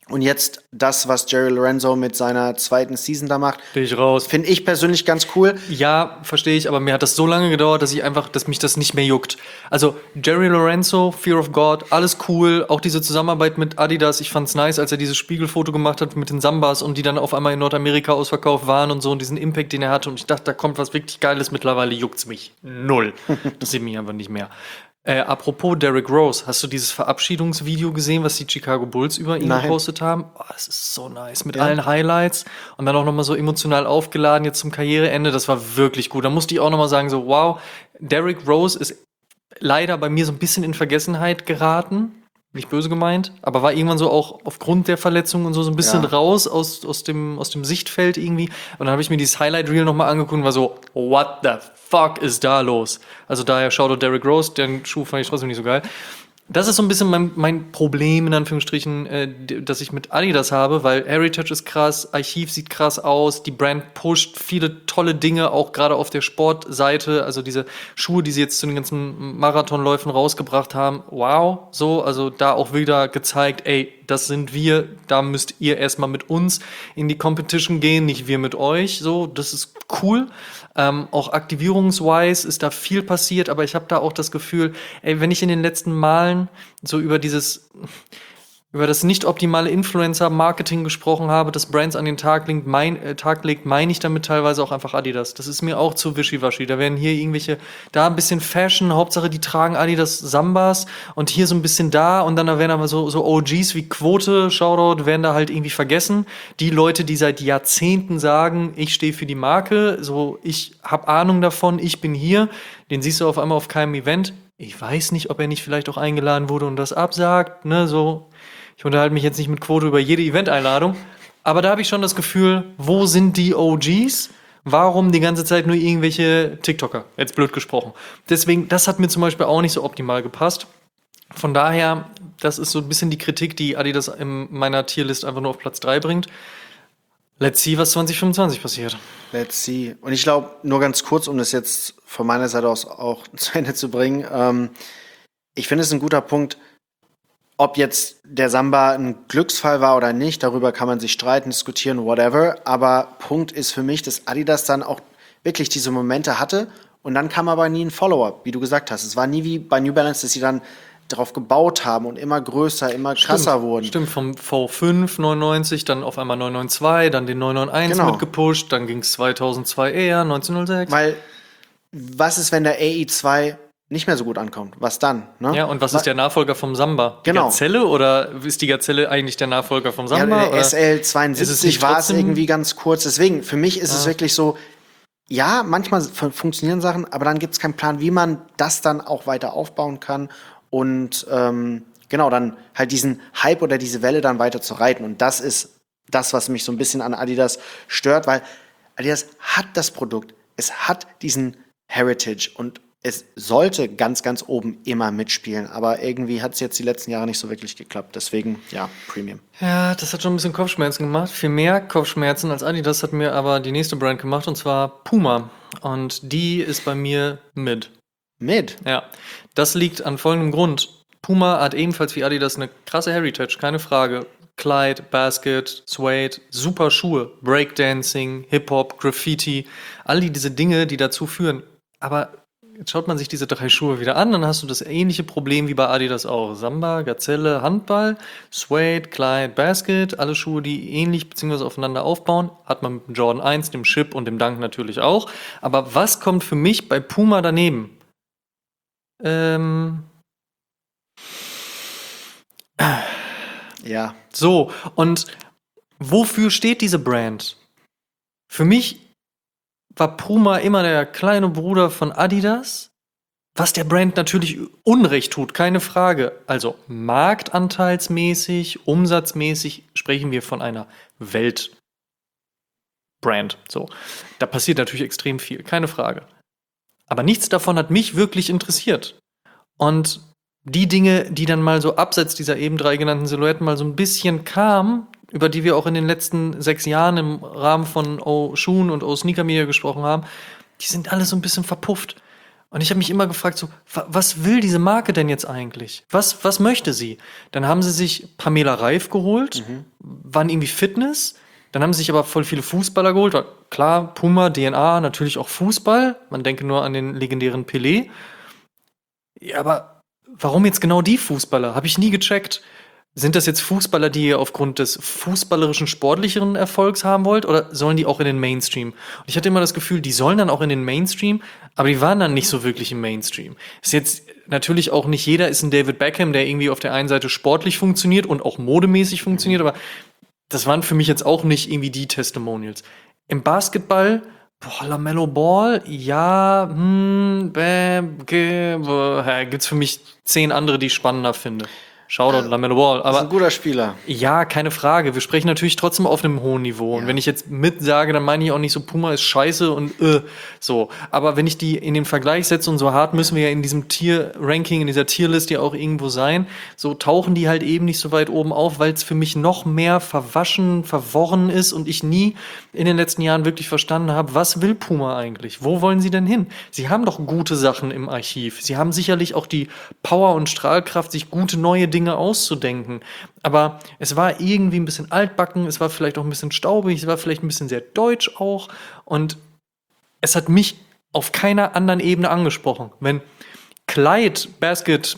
Und jetzt das, was Jerry Lorenzo mit seiner zweiten Season da macht, Bin ich raus. finde ich persönlich ganz cool. Ja, verstehe ich, aber mir hat das so lange gedauert, dass ich einfach, dass mich das nicht mehr juckt. Also Jerry Lorenzo, Fear of God, alles cool. Auch diese Zusammenarbeit mit Adidas, ich fand's nice, als er dieses Spiegelfoto gemacht hat mit den Sambas und die dann auf einmal in Nordamerika ausverkauft waren und so und diesen Impact, den er hatte. Und ich dachte, da kommt was wirklich Geiles. Mittlerweile juckt's mich null. Das sieht mich einfach nicht mehr. Äh, apropos Derrick Rose, hast du dieses Verabschiedungsvideo gesehen, was die Chicago Bulls über ihn Nein. gepostet haben? Oh, das ist so nice, mit Ja. allen Highlights und dann auch nochmal so emotional aufgeladen jetzt zum Karriereende. Das war wirklich gut. Da musste ich auch nochmal sagen, so wow, Derrick Rose ist leider bei mir so ein bisschen in Vergessenheit geraten. Nicht böse gemeint, aber war irgendwann so auch aufgrund der Verletzung und so so ein bisschen Ja. raus aus, aus, dem, aus dem Sichtfeld irgendwie. Und dann habe ich mir dieses Highlight-Reel nochmal angeguckt und war so, what the fuck ist da los? Also daher Shoutout Derrick Rose, den Schuh fand ich trotzdem nicht so geil. Das ist so ein bisschen mein, mein Problem, in Anführungsstrichen, äh, d- das ich mit Adidas habe, weil Heritage ist krass, Archiv sieht krass aus, die Brand pusht viele tolle Dinge, auch gerade auf der Sportseite, also diese Schuhe, die sie jetzt zu den ganzen Marathonläufen rausgebracht haben, wow, so, also da auch wieder gezeigt, ey, das sind wir, da müsst ihr erstmal mit uns in die Competition gehen, nicht wir mit euch, so, das ist cool. Ähm, auch aktivierungswise ist da viel passiert, aber ich habe da auch das Gefühl, ey, wenn ich in den letzten Malen so über dieses, über das nicht optimale Influencer-Marketing gesprochen habe, das Brands an den Tag legt, mein, äh, Tag legt, meine ich damit teilweise auch einfach Adidas. Das ist mir auch zu wischiwaschi. Da werden hier irgendwelche, da ein bisschen Fashion, Hauptsache die tragen Adidas Sambas und hier so ein bisschen da und dann da werden aber so, so O Gs wie Quote, Shoutout, werden da halt irgendwie vergessen. Die Leute, die seit Jahrzehnten sagen, ich stehe für die Marke, so ich habe Ahnung davon, ich bin hier, den siehst du auf einmal auf keinem Event. Ich weiß nicht, ob er nicht vielleicht auch eingeladen wurde und das absagt, ne, so. Ich unterhalte mich jetzt nicht mit Quote über jede Event-Einladung, aber da habe ich schon das Gefühl, wo sind die O Gs? Warum die ganze Zeit nur irgendwelche TikToker? Jetzt blöd gesprochen. Deswegen, das hat mir zum Beispiel auch nicht so optimal gepasst. Von daher, das ist so ein bisschen die Kritik, die Adidas in meiner Tierlist einfach nur auf Platz drei bringt. Let's see, was zwanzig fünfundzwanzig passiert. Let's see. Und ich glaube, nur ganz kurz, um das jetzt von meiner Seite aus auch zu Ende zu bringen, ähm, ich finde es ein guter Punkt, ob jetzt der Samba ein Glücksfall war oder nicht, darüber kann man sich streiten, diskutieren, whatever. Aber Punkt ist für mich, dass Adidas dann auch wirklich diese Momente hatte und dann kam aber nie ein Follow-up, wie du gesagt hast. Es war nie wie bei New Balance, dass sie dann darauf gebaut haben und immer größer, immer krasser Stimmt, wurden. Stimmt, vom V fünf neunundneunzig, dann auf einmal neun neun zwei, dann den neun neun eins Genau. mitgepusht, dann ging es zweitausendzwei eher, neunzehnhundertsechs. Weil, was ist, wenn der A E zwei nicht mehr so gut ankommt? Was dann? Ne? Ja, und was ist der Nachfolger vom Samba? Die Genau. Gazelle oder ist die Gazelle eigentlich der Nachfolger vom Ja, Samba? der oder? S L Ist es zweiundsiebzig nicht war es trotzdem- irgendwie ganz kurz. Deswegen, für mich ist es Ah. wirklich so, ja, manchmal fun- funktionieren Sachen, aber dann gibt es keinen Plan, wie man das dann auch weiter aufbauen kann und ähm, genau, dann halt diesen Hype oder diese Welle dann weiter zu reiten. Und das ist das, was mich so ein bisschen an Adidas stört, weil Adidas hat das Produkt, es hat diesen Heritage und es sollte ganz, ganz oben immer mitspielen, aber irgendwie hat es jetzt die letzten Jahre nicht so wirklich geklappt. Deswegen, ja, Premium. Ja, das hat schon ein bisschen Kopfschmerzen gemacht. Viel mehr Kopfschmerzen als Adidas hat mir aber die nächste Brand gemacht, und zwar Puma. Und die ist bei mir Mid. Mit. Ja, das liegt an folgendem Grund. Puma hat ebenfalls wie Adidas eine krasse Heritage, keine Frage. Clyde, Basket, Suede, super Schuhe, Breakdancing, Hip-Hop, Graffiti, all die, diese Dinge, die dazu führen. Aber jetzt schaut man sich diese drei Schuhe wieder an, dann hast du das ähnliche Problem wie bei Adidas auch. Samba, Gazelle, Handball, Suede, Clyde, Basket, alle Schuhe, die ähnlich bzw. aufeinander aufbauen, hat man mit dem Jordan eins, dem Chip und dem Dunk natürlich auch. Aber was kommt für mich bei Puma daneben? Ähm... Ja. So, und wofür steht diese Brand? Für mich war Puma immer der kleine Bruder von Adidas, was der Brand natürlich Unrecht tut, keine Frage. Also marktanteilsmäßig, umsatzmäßig sprechen wir von einer Weltbrand. So, da passiert natürlich extrem viel, keine Frage. Aber nichts davon hat mich wirklich interessiert. Und die Dinge, die dann mal so abseits dieser eben drei genannten Silhouetten mal so ein bisschen kamen, über die wir auch in den letzten sechs Jahren im Rahmen von O Shoon und O Sneaker Media gesprochen haben, die sind alle so ein bisschen verpufft. Und ich habe mich immer gefragt, so, wa- was will diese Marke denn jetzt eigentlich? Was, was möchte sie? Dann haben sie sich Pamela Reif geholt, waren irgendwie Fitness. Dann haben sie sich aber voll viele Fußballer geholt. War klar, Puma, D N A, natürlich auch Fußball. Man denke nur an den legendären Pelé. Ja, aber warum jetzt genau die Fußballer? Habe ich nie gecheckt. Sind das jetzt Fußballer, die ihr aufgrund des fußballerischen, sportlicheren Erfolgs haben wollt? Oder sollen die auch in den Mainstream? Und ich hatte immer das Gefühl, die sollen dann auch in den Mainstream, aber die waren dann nicht so wirklich im Mainstream. Ist jetzt natürlich auch nicht jeder ist ein David Beckham, der irgendwie auf der einen Seite sportlich funktioniert und auch modemäßig funktioniert, aber das waren für mich jetzt auch nicht irgendwie die Testimonials. Im Basketball, boah, LaMelo Ball, ja, hm, bäm, ge, boah, ja, gibt's für mich zehn andere, die ich spannender finde. Shoutout LaMelo Ball, Das ist ein aber guter Spieler. ja, keine Frage. Wir sprechen natürlich trotzdem auf einem hohen Niveau. Und Ja. wenn ich jetzt mit sage, dann meine ich auch nicht so, Puma ist scheiße und äh, so. Aber wenn ich die in den Vergleich setze und so hart müssen wir ja in diesem Tier-Ranking, in dieser Tierlist ja auch irgendwo sein, so tauchen die halt eben nicht so weit oben auf, weil es für mich noch mehr verwaschen, verworren ist und ich nie in den letzten Jahren wirklich verstanden habe, was will Puma eigentlich? Wo wollen sie denn hin? Sie haben doch gute Sachen im Archiv. Sie haben sicherlich auch die Power und Strahlkraft, sich gute neue Dinge auszudenken. Aber es war irgendwie ein bisschen altbacken, es war vielleicht auch ein bisschen staubig, es war vielleicht ein bisschen sehr deutsch auch. Und es hat mich auf keiner anderen Ebene angesprochen. Wenn Clyde Basket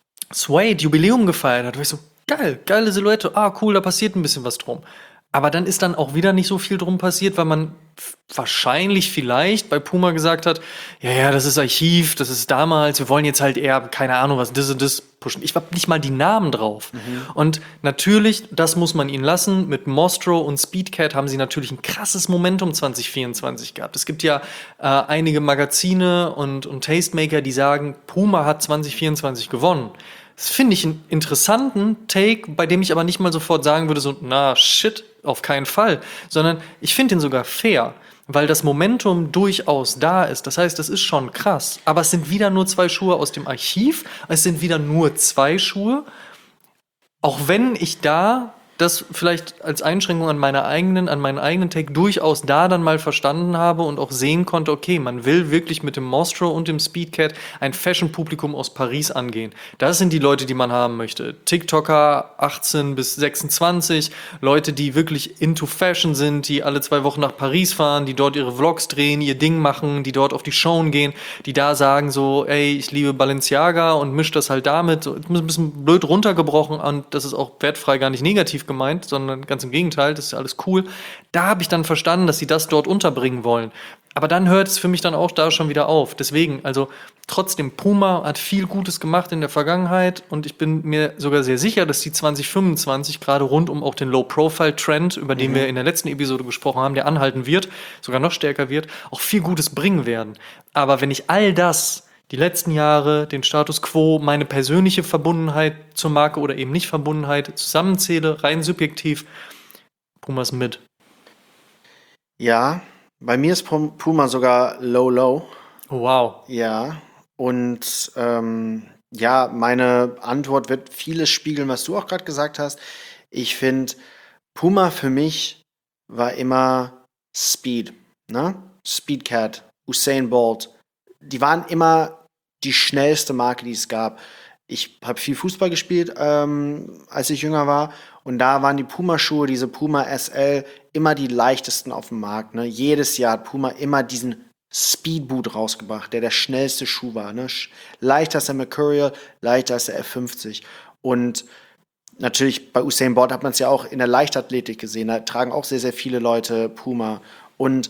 Suede Jubiläum gefeiert hat, war ich so, geil, geile Silhouette, ah cool, da passiert ein bisschen was drum. Aber dann ist dann auch wieder nicht so viel drum passiert, weil man f- wahrscheinlich vielleicht bei Puma gesagt hat, ja, ja, das ist Archiv, das ist damals, wir wollen jetzt halt eher, keine Ahnung, was das und das pushen. Ich hab nicht mal die Namen drauf. Und natürlich, das muss man ihnen lassen, mit Mostro und Speedcat haben sie natürlich ein krasses Momentum zwanzig vierundzwanzig gehabt. Es gibt ja äh, einige Magazine und, und Tastemaker, die sagen, Puma hat zwanzig vierundzwanzig gewonnen. Das finde ich einen interessanten Take, bei dem ich aber nicht mal sofort sagen würde, so, na, shit, auf keinen Fall. Sondern ich finde ihn sogar fair, weil das Momentum durchaus da ist. Das heißt, das ist schon krass. Aber es sind wieder nur zwei Schuhe aus dem Archiv. Es sind wieder nur zwei Schuhe. Auch wenn ich da das vielleicht als Einschränkung an meiner eigenen, an meinen eigenen Take durchaus da dann mal verstanden habe und auch sehen konnte, okay, man will wirklich mit dem Mostro und dem Speedcat ein Fashion-Publikum aus Paris angehen. Das sind die Leute, die man haben möchte. TikToker achtzehn bis sechsundzwanzig, Leute, die wirklich into Fashion sind, die alle zwei Wochen nach Paris fahren, die dort ihre Vlogs drehen, ihr Ding machen, die dort auf die Showen gehen, die da sagen so, ey, ich liebe Balenciaga und misch das halt damit. So, ein bisschen blöd runtergebrochen und das ist auch wertfrei gar nicht negativ gemeint, sondern ganz im Gegenteil, das ist alles cool. Da habe ich dann verstanden, dass sie das dort unterbringen wollen. Aber dann hört es für mich dann auch da schon wieder auf. Deswegen, also trotzdem, Puma hat viel Gutes gemacht in der Vergangenheit und ich bin mir sogar sehr sicher, dass die zwanzig fünfundzwanzig gerade rund um auch den Low-Profile-Trend, über den wir in der letzten Episode gesprochen haben, der anhalten wird, sogar noch stärker wird, auch viel Gutes bringen werden. Aber wenn ich all das die letzten Jahre, den Status quo, meine persönliche Verbundenheit zur Marke oder eben nicht Verbundenheit zusammenzähle, rein subjektiv, Puma ist mit. Ja, bei mir ist Pum- Puma sogar low, low. Oh, wow. Ja, und ähm, ja, meine Antwort wird vieles spiegeln, was du auch gerade gesagt hast. Ich finde, Puma für mich war immer Speed, ne? Speedcat, Usain Bolt. Die waren immer die schnellste Marke, die es gab. Ich habe viel Fußball gespielt, ähm, als ich jünger war. Und da waren die Puma-Schuhe, diese Puma S L, immer die leichtesten auf dem Markt. Ne? Jedes Jahr hat Puma immer diesen Speedboot rausgebracht, der der schnellste Schuh war. Ne? Sch- Leichter als der Mercurial, leichter als der F fünfzig. Und natürlich bei Usain Bolt hat man es ja auch in der Leichtathletik gesehen. Da tragen auch sehr, sehr viele Leute Puma. Und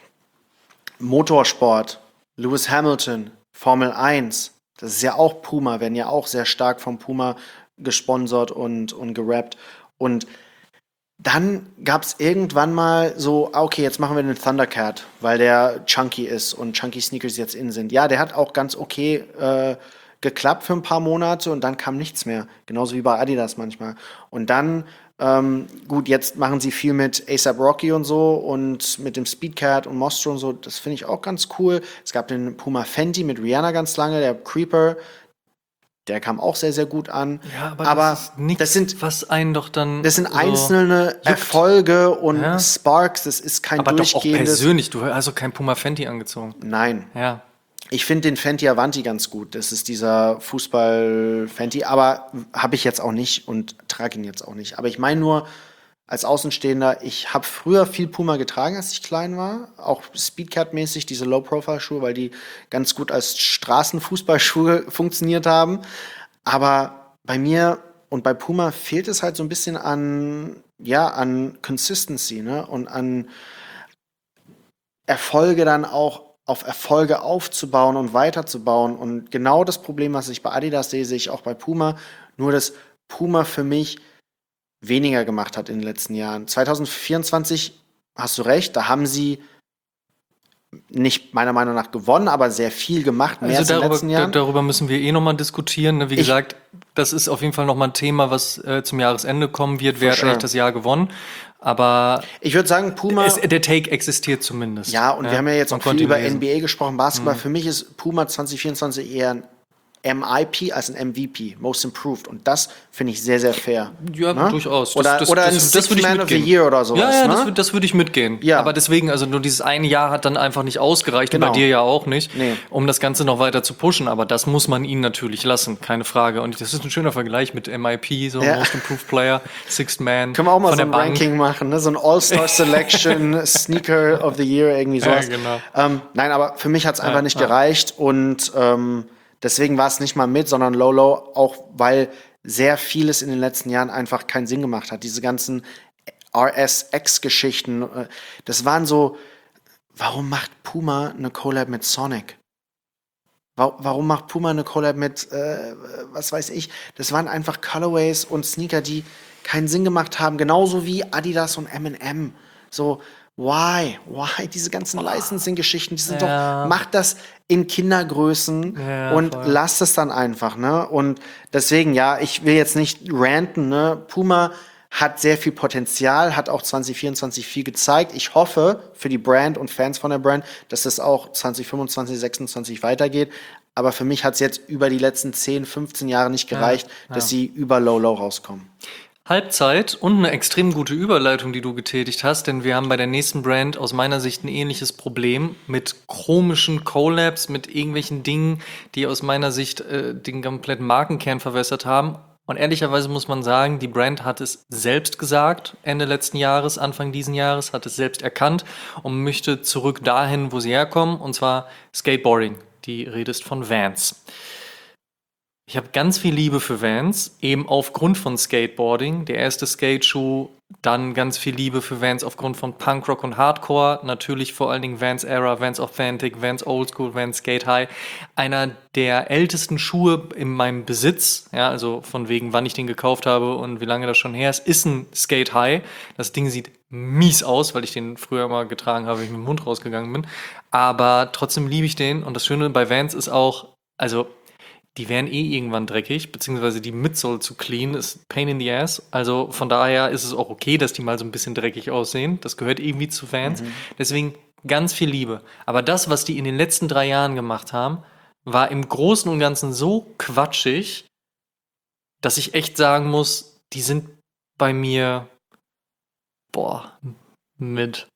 Motorsport, Lewis Hamilton, Formel eins, das ist ja auch Puma, werden ja auch sehr stark vom Puma gesponsert und, und gerappt. Und dann gab es irgendwann mal so, ah, okay, jetzt machen wir den Thundercat, weil der chunky ist und chunky Sneakers jetzt in sind. Ja, der hat auch ganz okay äh, geklappt für ein paar Monate und dann kam nichts mehr. Genauso wie bei Adidas manchmal. Und dann, ähm, gut, jetzt machen sie viel mit A$AP Rocky und so und mit dem Speedcat und Mostro und so. Das finde ich auch ganz cool. Es gab den Puma Fenty mit Rihanna ganz lange, der Creeper. Der kam auch sehr, sehr gut an. Ja, aber, Aber das ist nichts, das sind- was einen doch dann Das sind so einzelne Erfolge und Ja. Sparks. Das ist kein aber doch auch durchgehendes. persönlich. Du hast doch kein Puma Fenty angezogen. Nein. Ja. Ich finde den Fenty Avanti ganz gut. Das ist dieser Fußball-Fenty, aber habe ich jetzt auch nicht und trage ihn jetzt auch nicht. Aber ich meine nur, als Außenstehender, ich habe früher viel Puma getragen, als ich klein war. Auch Speedcat-mäßig, diese Low-Profile-Schuhe, weil die ganz gut als Straßenfußballschuhe funktioniert haben. Aber bei mir und bei Puma fehlt es halt so ein bisschen an, ja, an Consistency, ne? Und an Erfolge dann auch auf Erfolge aufzubauen und weiterzubauen. Und genau das Problem, was ich bei Adidas sehe, sehe ich auch bei Puma. Nur, dass Puma für mich weniger gemacht hat in den letzten Jahren. zwanzig vierundzwanzig, hast du recht, da haben sie nicht meiner Meinung nach gewonnen, aber sehr viel gemacht, mehr Also als in den darüber, letzten da, Jahren. darüber müssen wir eh nochmal diskutieren. ne? Wie Ich- gesagt, das ist auf jeden Fall nochmal ein Thema, was äh, zum Jahresende kommen wird. Wer hat sure. eigentlich das Jahr gewonnen? Aber Ich würde sagen, Puma. es, der Take existiert zumindest. Ja, und wir haben ja jetzt Man auch viel konnte ihn über lesen. N B A gesprochen, Basketball. Für mich ist Puma zwanzig vierundzwanzig eher ein M I P als ein M V P, Most Improved. Und das finde ich sehr, sehr fair. Ja, ne? durchaus. Das- Oder, das- oder das- ein das Sixth würde ich Man of the mitgehen. Year oder sowas. Ja, ja, ne? das, würd- das würde ich mitgehen. Ja. Aber deswegen, also nur dieses eine Jahr hat dann einfach nicht ausgereicht Genau. und bei dir ja auch nicht, Nee. um das Ganze noch weiter zu pushen. Aber das muss man ihnen natürlich lassen, keine Frage. Und das ist ein schöner Vergleich mit M I P, so Ja. Most Improved Player, Sixth Man. Können wir auch mal von so der ein Bank. Ranking machen, ne? So ein All-Star Selection, Sneaker of the Year, irgendwie Ja, sowas. genau. Ähm, nein, aber für mich hat es einfach Ja, nicht ja. gereicht und ähm, deswegen war es nicht mal mit, sondern low, low, auch weil sehr vieles in den letzten Jahren einfach keinen Sinn gemacht hat. Diese ganzen R S X-Geschichten, äh, das waren so, warum macht Puma eine Collab mit Sonic? Wa- Warum macht Puma eine Collab mit, äh, was weiß ich? Das waren einfach Colorways und Sneaker, die keinen Sinn gemacht haben. Genauso wie Adidas und M and M. So, why? Why? Diese ganzen Licensing-Geschichten, die sind Ja. doch, macht das in Kindergrößen Ja, und voll. lasst es dann einfach, ne? Und deswegen, ja, ich will jetzt nicht ranten, ne? Puma hat sehr viel Potenzial, hat auch zwanzig vierundzwanzig viel gezeigt. Ich hoffe für die Brand und Fans von der Brand, dass das auch zwanzig fünfundzwanzig, sechsundzwanzig weitergeht. Aber für mich hat es jetzt über die letzten zehn, fünfzehn Jahre nicht gereicht, dass sie über Low Low rauskommen. Halbzeit und eine extrem gute Überleitung, die du getätigt hast, denn wir haben bei der nächsten Brand aus meiner Sicht ein ähnliches Problem mit komischen Collabs, mit irgendwelchen Dingen, die aus meiner Sicht äh, den kompletten Markenkern verwässert haben. Und ehrlicherweise muss man sagen, die Brand hat es selbst gesagt, Ende letzten Jahres, Anfang diesen Jahres, hat es selbst erkannt und möchte zurück dahin, wo sie herkommen, und zwar Skateboarding. Die Rede ist von Vans. Ich habe ganz viel Liebe für Vans, eben aufgrund von Skateboarding. Der erste Skateschuh, dann ganz viel Liebe für Vans aufgrund von Punkrock und Hardcore. Natürlich vor allen Dingen Vans Era, Vans Authentic, Vans Old School, Vans Skate High. Einer der ältesten Schuhe in meinem Besitz, ja, also von wegen, wann ich den gekauft habe und wie lange das schon her ist, ist ein Skate High. Das Ding sieht mies aus, weil ich den früher mal getragen habe, wenn ich mit dem Mund rausgegangen bin. Aber trotzdem liebe ich den. Und das Schöne bei Vans ist auch, also die werden eh irgendwann dreckig, beziehungsweise die Midsole zu clean ist pain in the ass. Also von daher ist es auch okay, dass die mal so ein bisschen dreckig aussehen. Das gehört irgendwie zu Fans. Deswegen ganz viel Liebe. Aber das, was die in den letzten drei Jahren gemacht haben, war im Großen und Ganzen so quatschig, dass ich echt sagen muss, die sind bei mir, boah, mit.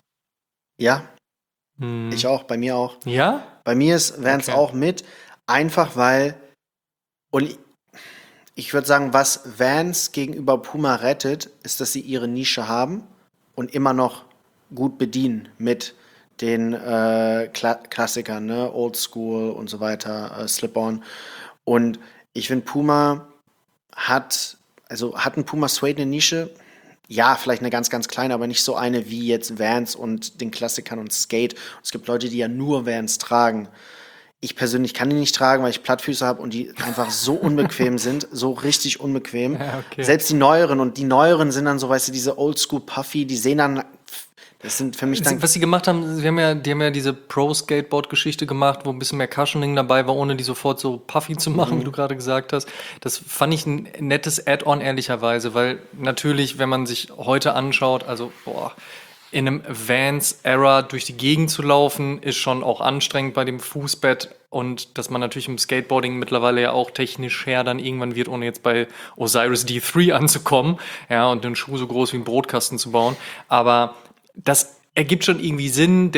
Ja, Hm. ich auch, bei mir auch. Ja? Bei mir ist Vans Okay. auch mit, einfach weil, und ich würde sagen, was Vans gegenüber Puma rettet, ist, dass sie ihre Nische haben und immer noch gut bedienen mit den äh, Kla Klassikern, ne? Old School und so weiter, äh, Slip-On. Und ich finde, Puma hat, also hat ein Puma Suede eine Nische? Ja, vielleicht eine ganz, ganz kleine, aber nicht so eine wie jetzt Vans und den Klassikern und Skate. Und es gibt Leute, die ja nur Vans tragen. Ich persönlich kann die nicht tragen, weil ich Plattfüße habe und die einfach so unbequem sind, so richtig unbequem. Ja, okay. Selbst die neueren und die neueren sind dann so, weißt du, diese Oldschool Puffy, die sehen dann, das sind für mich dann, Was sie gemacht haben, sie haben ja, die haben ja diese Pro-Skateboard-Geschichte gemacht, wo ein bisschen mehr Cushioning dabei war, ohne die sofort so puffy zu machen, wie du gerade gesagt hast. Das fand ich ein nettes Add-on, ehrlicherweise, weil natürlich, wenn man sich heute anschaut, also, boah, in einem Vans-Era durch die Gegend zu laufen, ist schon auch anstrengend bei dem Fußbett. Und dass man natürlich im Skateboarding mittlerweile ja auch technisch her dann irgendwann wird, ohne jetzt bei Osiris D drei anzukommen, ja, und einen Schuh so groß wie ein Brotkasten zu bauen. Aber das ergibt schon irgendwie Sinn. Der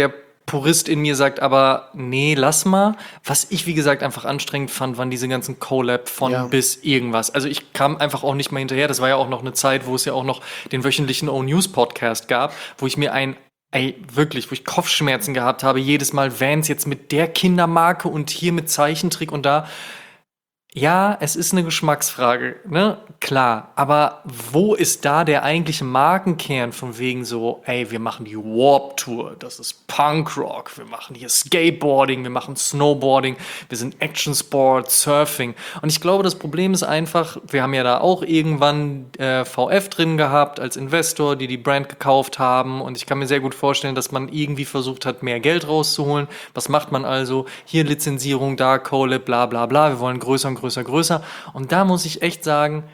Purist in mir sagt aber, nee, lass mal. Was ich, wie gesagt, einfach anstrengend fand, waren diese ganzen Collab von Ja. bis irgendwas. Also ich kam einfach auch nicht mal hinterher. Das war ja auch noch eine Zeit, wo es ja auch noch den wöchentlichen O-News-Podcast gab, wo ich mir ein, ey, wirklich, wo ich Kopfschmerzen gehabt habe, jedes Mal Vans jetzt mit der Kindermarke und hier mit Zeichentrick und da. Ja, es ist eine Geschmacksfrage, ne? Klar. Aber wo ist da der eigentliche Markenkern von wegen so, ey, wir machen die Warped Tour, das ist Punkrock, wir machen hier Skateboarding, wir machen Snowboarding, wir sind Action Sport, Surfing. Und ich glaube, das Problem ist einfach, wir haben ja da auch irgendwann äh, V F drin gehabt als Investor, die die Brand gekauft haben. Und ich kann mir sehr gut vorstellen, dass man irgendwie versucht hat, mehr Geld rauszuholen. Was macht man also? Hier Lizenzierung, da Collab, bla bla bla. Wir wollen größer und größer größer, größer. Und da muss ich echt sagen,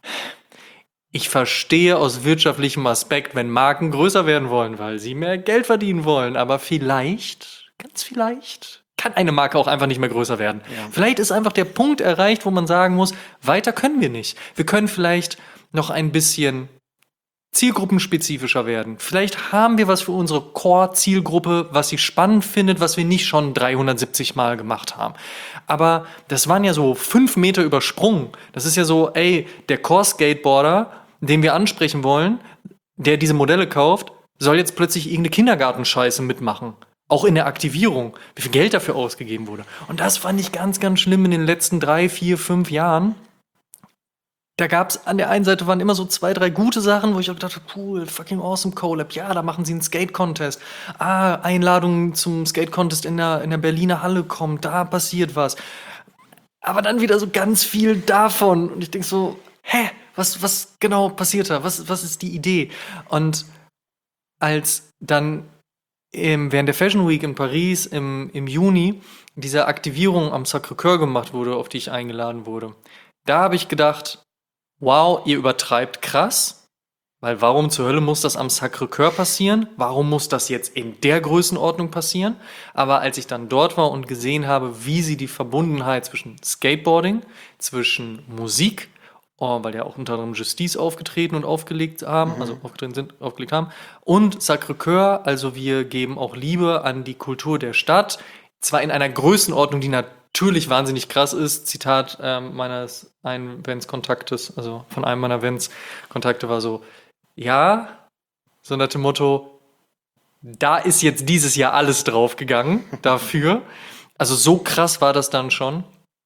ich verstehe aus wirtschaftlichem Aspekt, wenn Marken größer werden wollen, weil sie mehr Geld verdienen wollen. Aber vielleicht, ganz vielleicht, kann eine Marke auch einfach nicht mehr größer werden. Ja. Vielleicht ist einfach der Punkt erreicht, wo man sagen muss, weiter können wir nicht. Wir können vielleicht noch ein bisschen zielgruppenspezifischer werden. Vielleicht haben wir was für unsere Core-Zielgruppe, was sie spannend findet, was wir nicht schon dreihundertsiebzig Mal gemacht haben. Aber das waren ja so fünf Meter übersprungen. Das ist ja so, ey, der Core-Skateboarder, den wir ansprechen wollen, der diese Modelle kauft, soll jetzt plötzlich irgendeine Kindergartenscheiße mitmachen. Auch in der Aktivierung, wie viel Geld dafür ausgegeben wurde. Und das fand ich ganz, ganz schlimm in den letzten drei, vier, fünf Jahren. Da gab es an der einen Seite waren immer so zwei, drei gute Sachen, wo ich auch dachte, cool, fucking awesome Collab. Ja, da machen sie einen Skate-Contest. Ah, Einladung zum Skate-Contest in der, in der Berliner Halle kommt, da passiert was. Aber dann wieder so ganz viel davon. Und ich denke so, hä, was, was genau passiert da? Was, was ist die Idee? Und als dann im, während der Fashion Week in Paris im, im Juni diese Aktivierung am Sacré-Cœur gemacht wurde, auf die ich eingeladen wurde, da habe ich gedacht, wow, ihr übertreibt krass, weil warum zur Hölle muss das am Sacré-Cœur passieren? Warum muss das jetzt in der Größenordnung passieren? Aber als ich dann dort war und gesehen habe, wie sie die Verbundenheit zwischen Skateboarding, zwischen Musik, oh, weil ja auch unter anderem Justice aufgetreten und aufgelegt haben, mhm. also aufgetreten sind, aufgelegt haben, und Sacré-Cœur, also wir geben auch Liebe an die Kultur der Stadt, zwar in einer Größenordnung, die natürlich natürlich wahnsinnig krass ist. Zitat ähm, meines einen Vans-Kontaktes, also von einem meiner Vans-Kontakte war so, ja, so nach dem Motto, da ist jetzt dieses Jahr alles draufgegangen dafür. Also so krass war das dann schon.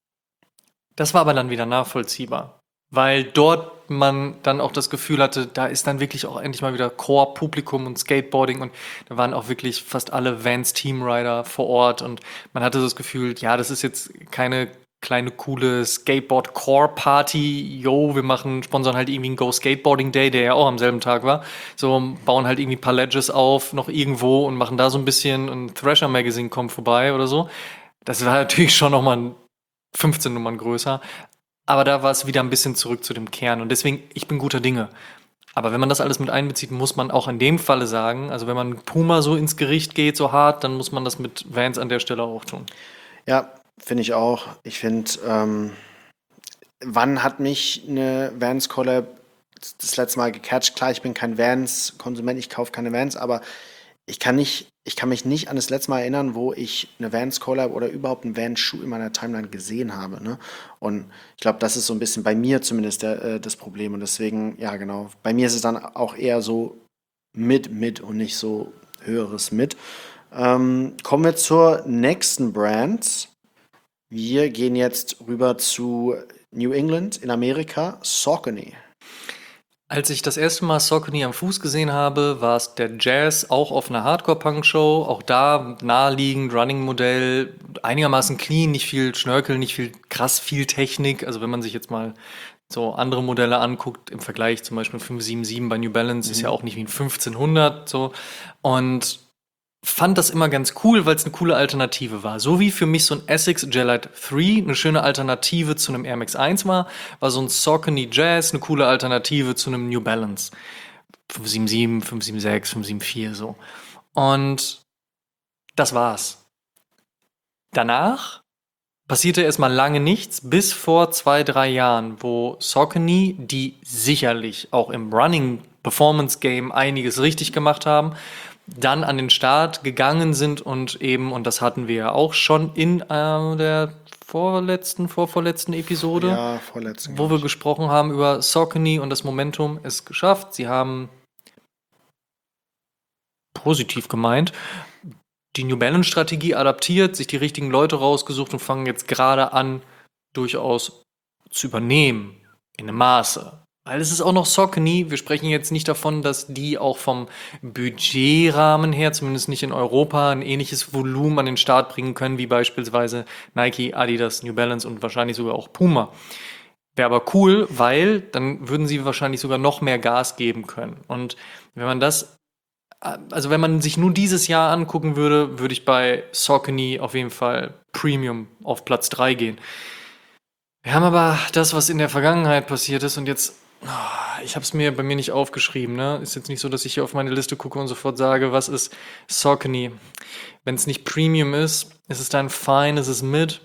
Das war aber dann wieder nachvollziehbar, weil dort man dann auch das Gefühl hatte, da ist dann wirklich auch endlich mal wieder Core-Publikum und Skateboarding und da waren auch wirklich fast alle Vans-Teamrider vor Ort und man hatte so das Gefühl, ja, das ist jetzt keine kleine, coole Skateboard-Core-Party, yo, wir machen, sponsern halt irgendwie einen Go-Skateboarding-Day, der ja auch am selben Tag war, so bauen halt irgendwie ein paar Ledges auf, noch irgendwo und machen da so ein bisschen, ein Thrasher-Magazine kommt vorbei oder so. Das war natürlich schon nochmal fünfzehn Nummern größer. Aber da war es wieder ein bisschen zurück zu dem Kern. Und deswegen, ich bin guter Dinge. Aber wenn man das alles mit einbezieht, muss man auch in dem Falle sagen, also wenn man Puma so ins Gericht geht, so hart, dann muss man das mit Vans an der Stelle auch tun. Ja, finde ich auch. Ich finde, ähm, wann hat mich eine Vans-Collab das letzte Mal gecatcht? Klar, ich bin kein Vans-Konsument, ich kaufe keine Vans, aber ich kann nicht, ich kann mich nicht an das letzte Mal erinnern, wo ich eine Vans-Collab oder überhaupt einen Vans-Schuh in meiner Timeline gesehen habe. Ne? Und ich glaube, das ist so ein bisschen bei mir zumindest der, äh, das Problem. Und deswegen, ja genau, bei mir ist es dann auch eher so mit, mit und nicht so höheres mit. Ähm, kommen wir zur nächsten Brand. Wir gehen jetzt rüber zu New England in Amerika, Saucony. Als ich das erste Mal Saucony am Fuß gesehen habe, war es der Jazz, auch auf einer Hardcore-Punk-Show. Auch da naheliegend, Running-Modell, einigermaßen clean, nicht viel Schnörkel, nicht viel krass viel Technik. Also wenn man sich jetzt mal so andere Modelle anguckt, im Vergleich zum Beispiel fünf sieben sieben bei New Balance, mhm. ist ja auch nicht wie ein fünfzehnhundert so. Und fand das immer ganz cool, weil es eine coole Alternative war. So wie für mich so ein Essex Gelite drei eine schöne Alternative zu einem Air Max eins war, war so ein Saucony Jazz eine coole Alternative zu einem New Balance. fünf sieben sieben, fünf sieben sechs, fünf sieben vier so. Und das war's. Danach passierte erstmal lange nichts, bis vor zwei, drei Jahren, wo Saucony, die sicherlich auch im Running Performance Game einiges richtig gemacht haben, dann an den Start gegangen sind und eben, und das hatten wir ja auch schon in äh, der vorletzten, vorvorletzten Episode, Ja, vorletzten. wo wir gesprochen haben über Saucony und das Momentum es geschafft. Sie haben positiv gemeint die New Balance Strategie adaptiert, sich die richtigen Leute rausgesucht und fangen jetzt gerade an, durchaus zu übernehmen in einem Maße. Weil es ist auch noch Saucony. Wir sprechen jetzt nicht davon, dass die auch vom Budgetrahmen her, zumindest nicht in Europa, ein ähnliches Volumen an den Start bringen können, wie beispielsweise Nike, Adidas, New Balance und wahrscheinlich sogar auch Puma. Wäre aber cool, weil dann würden sie wahrscheinlich sogar noch mehr Gas geben können. Und wenn man das, also wenn man sich nur dieses Jahr angucken würde, würde ich bei Saucony auf jeden Fall Premium auf Platz drei gehen. Wir haben aber das, was in der Vergangenheit passiert ist und jetzt, oh, ich habe es mir bei mir nicht aufgeschrieben, ne? Ist jetzt nicht so, dass ich hier auf meine Liste gucke und sofort sage, was ist Saucony? Wenn es nicht Premium ist, ist es dann Fine, ist es Mid?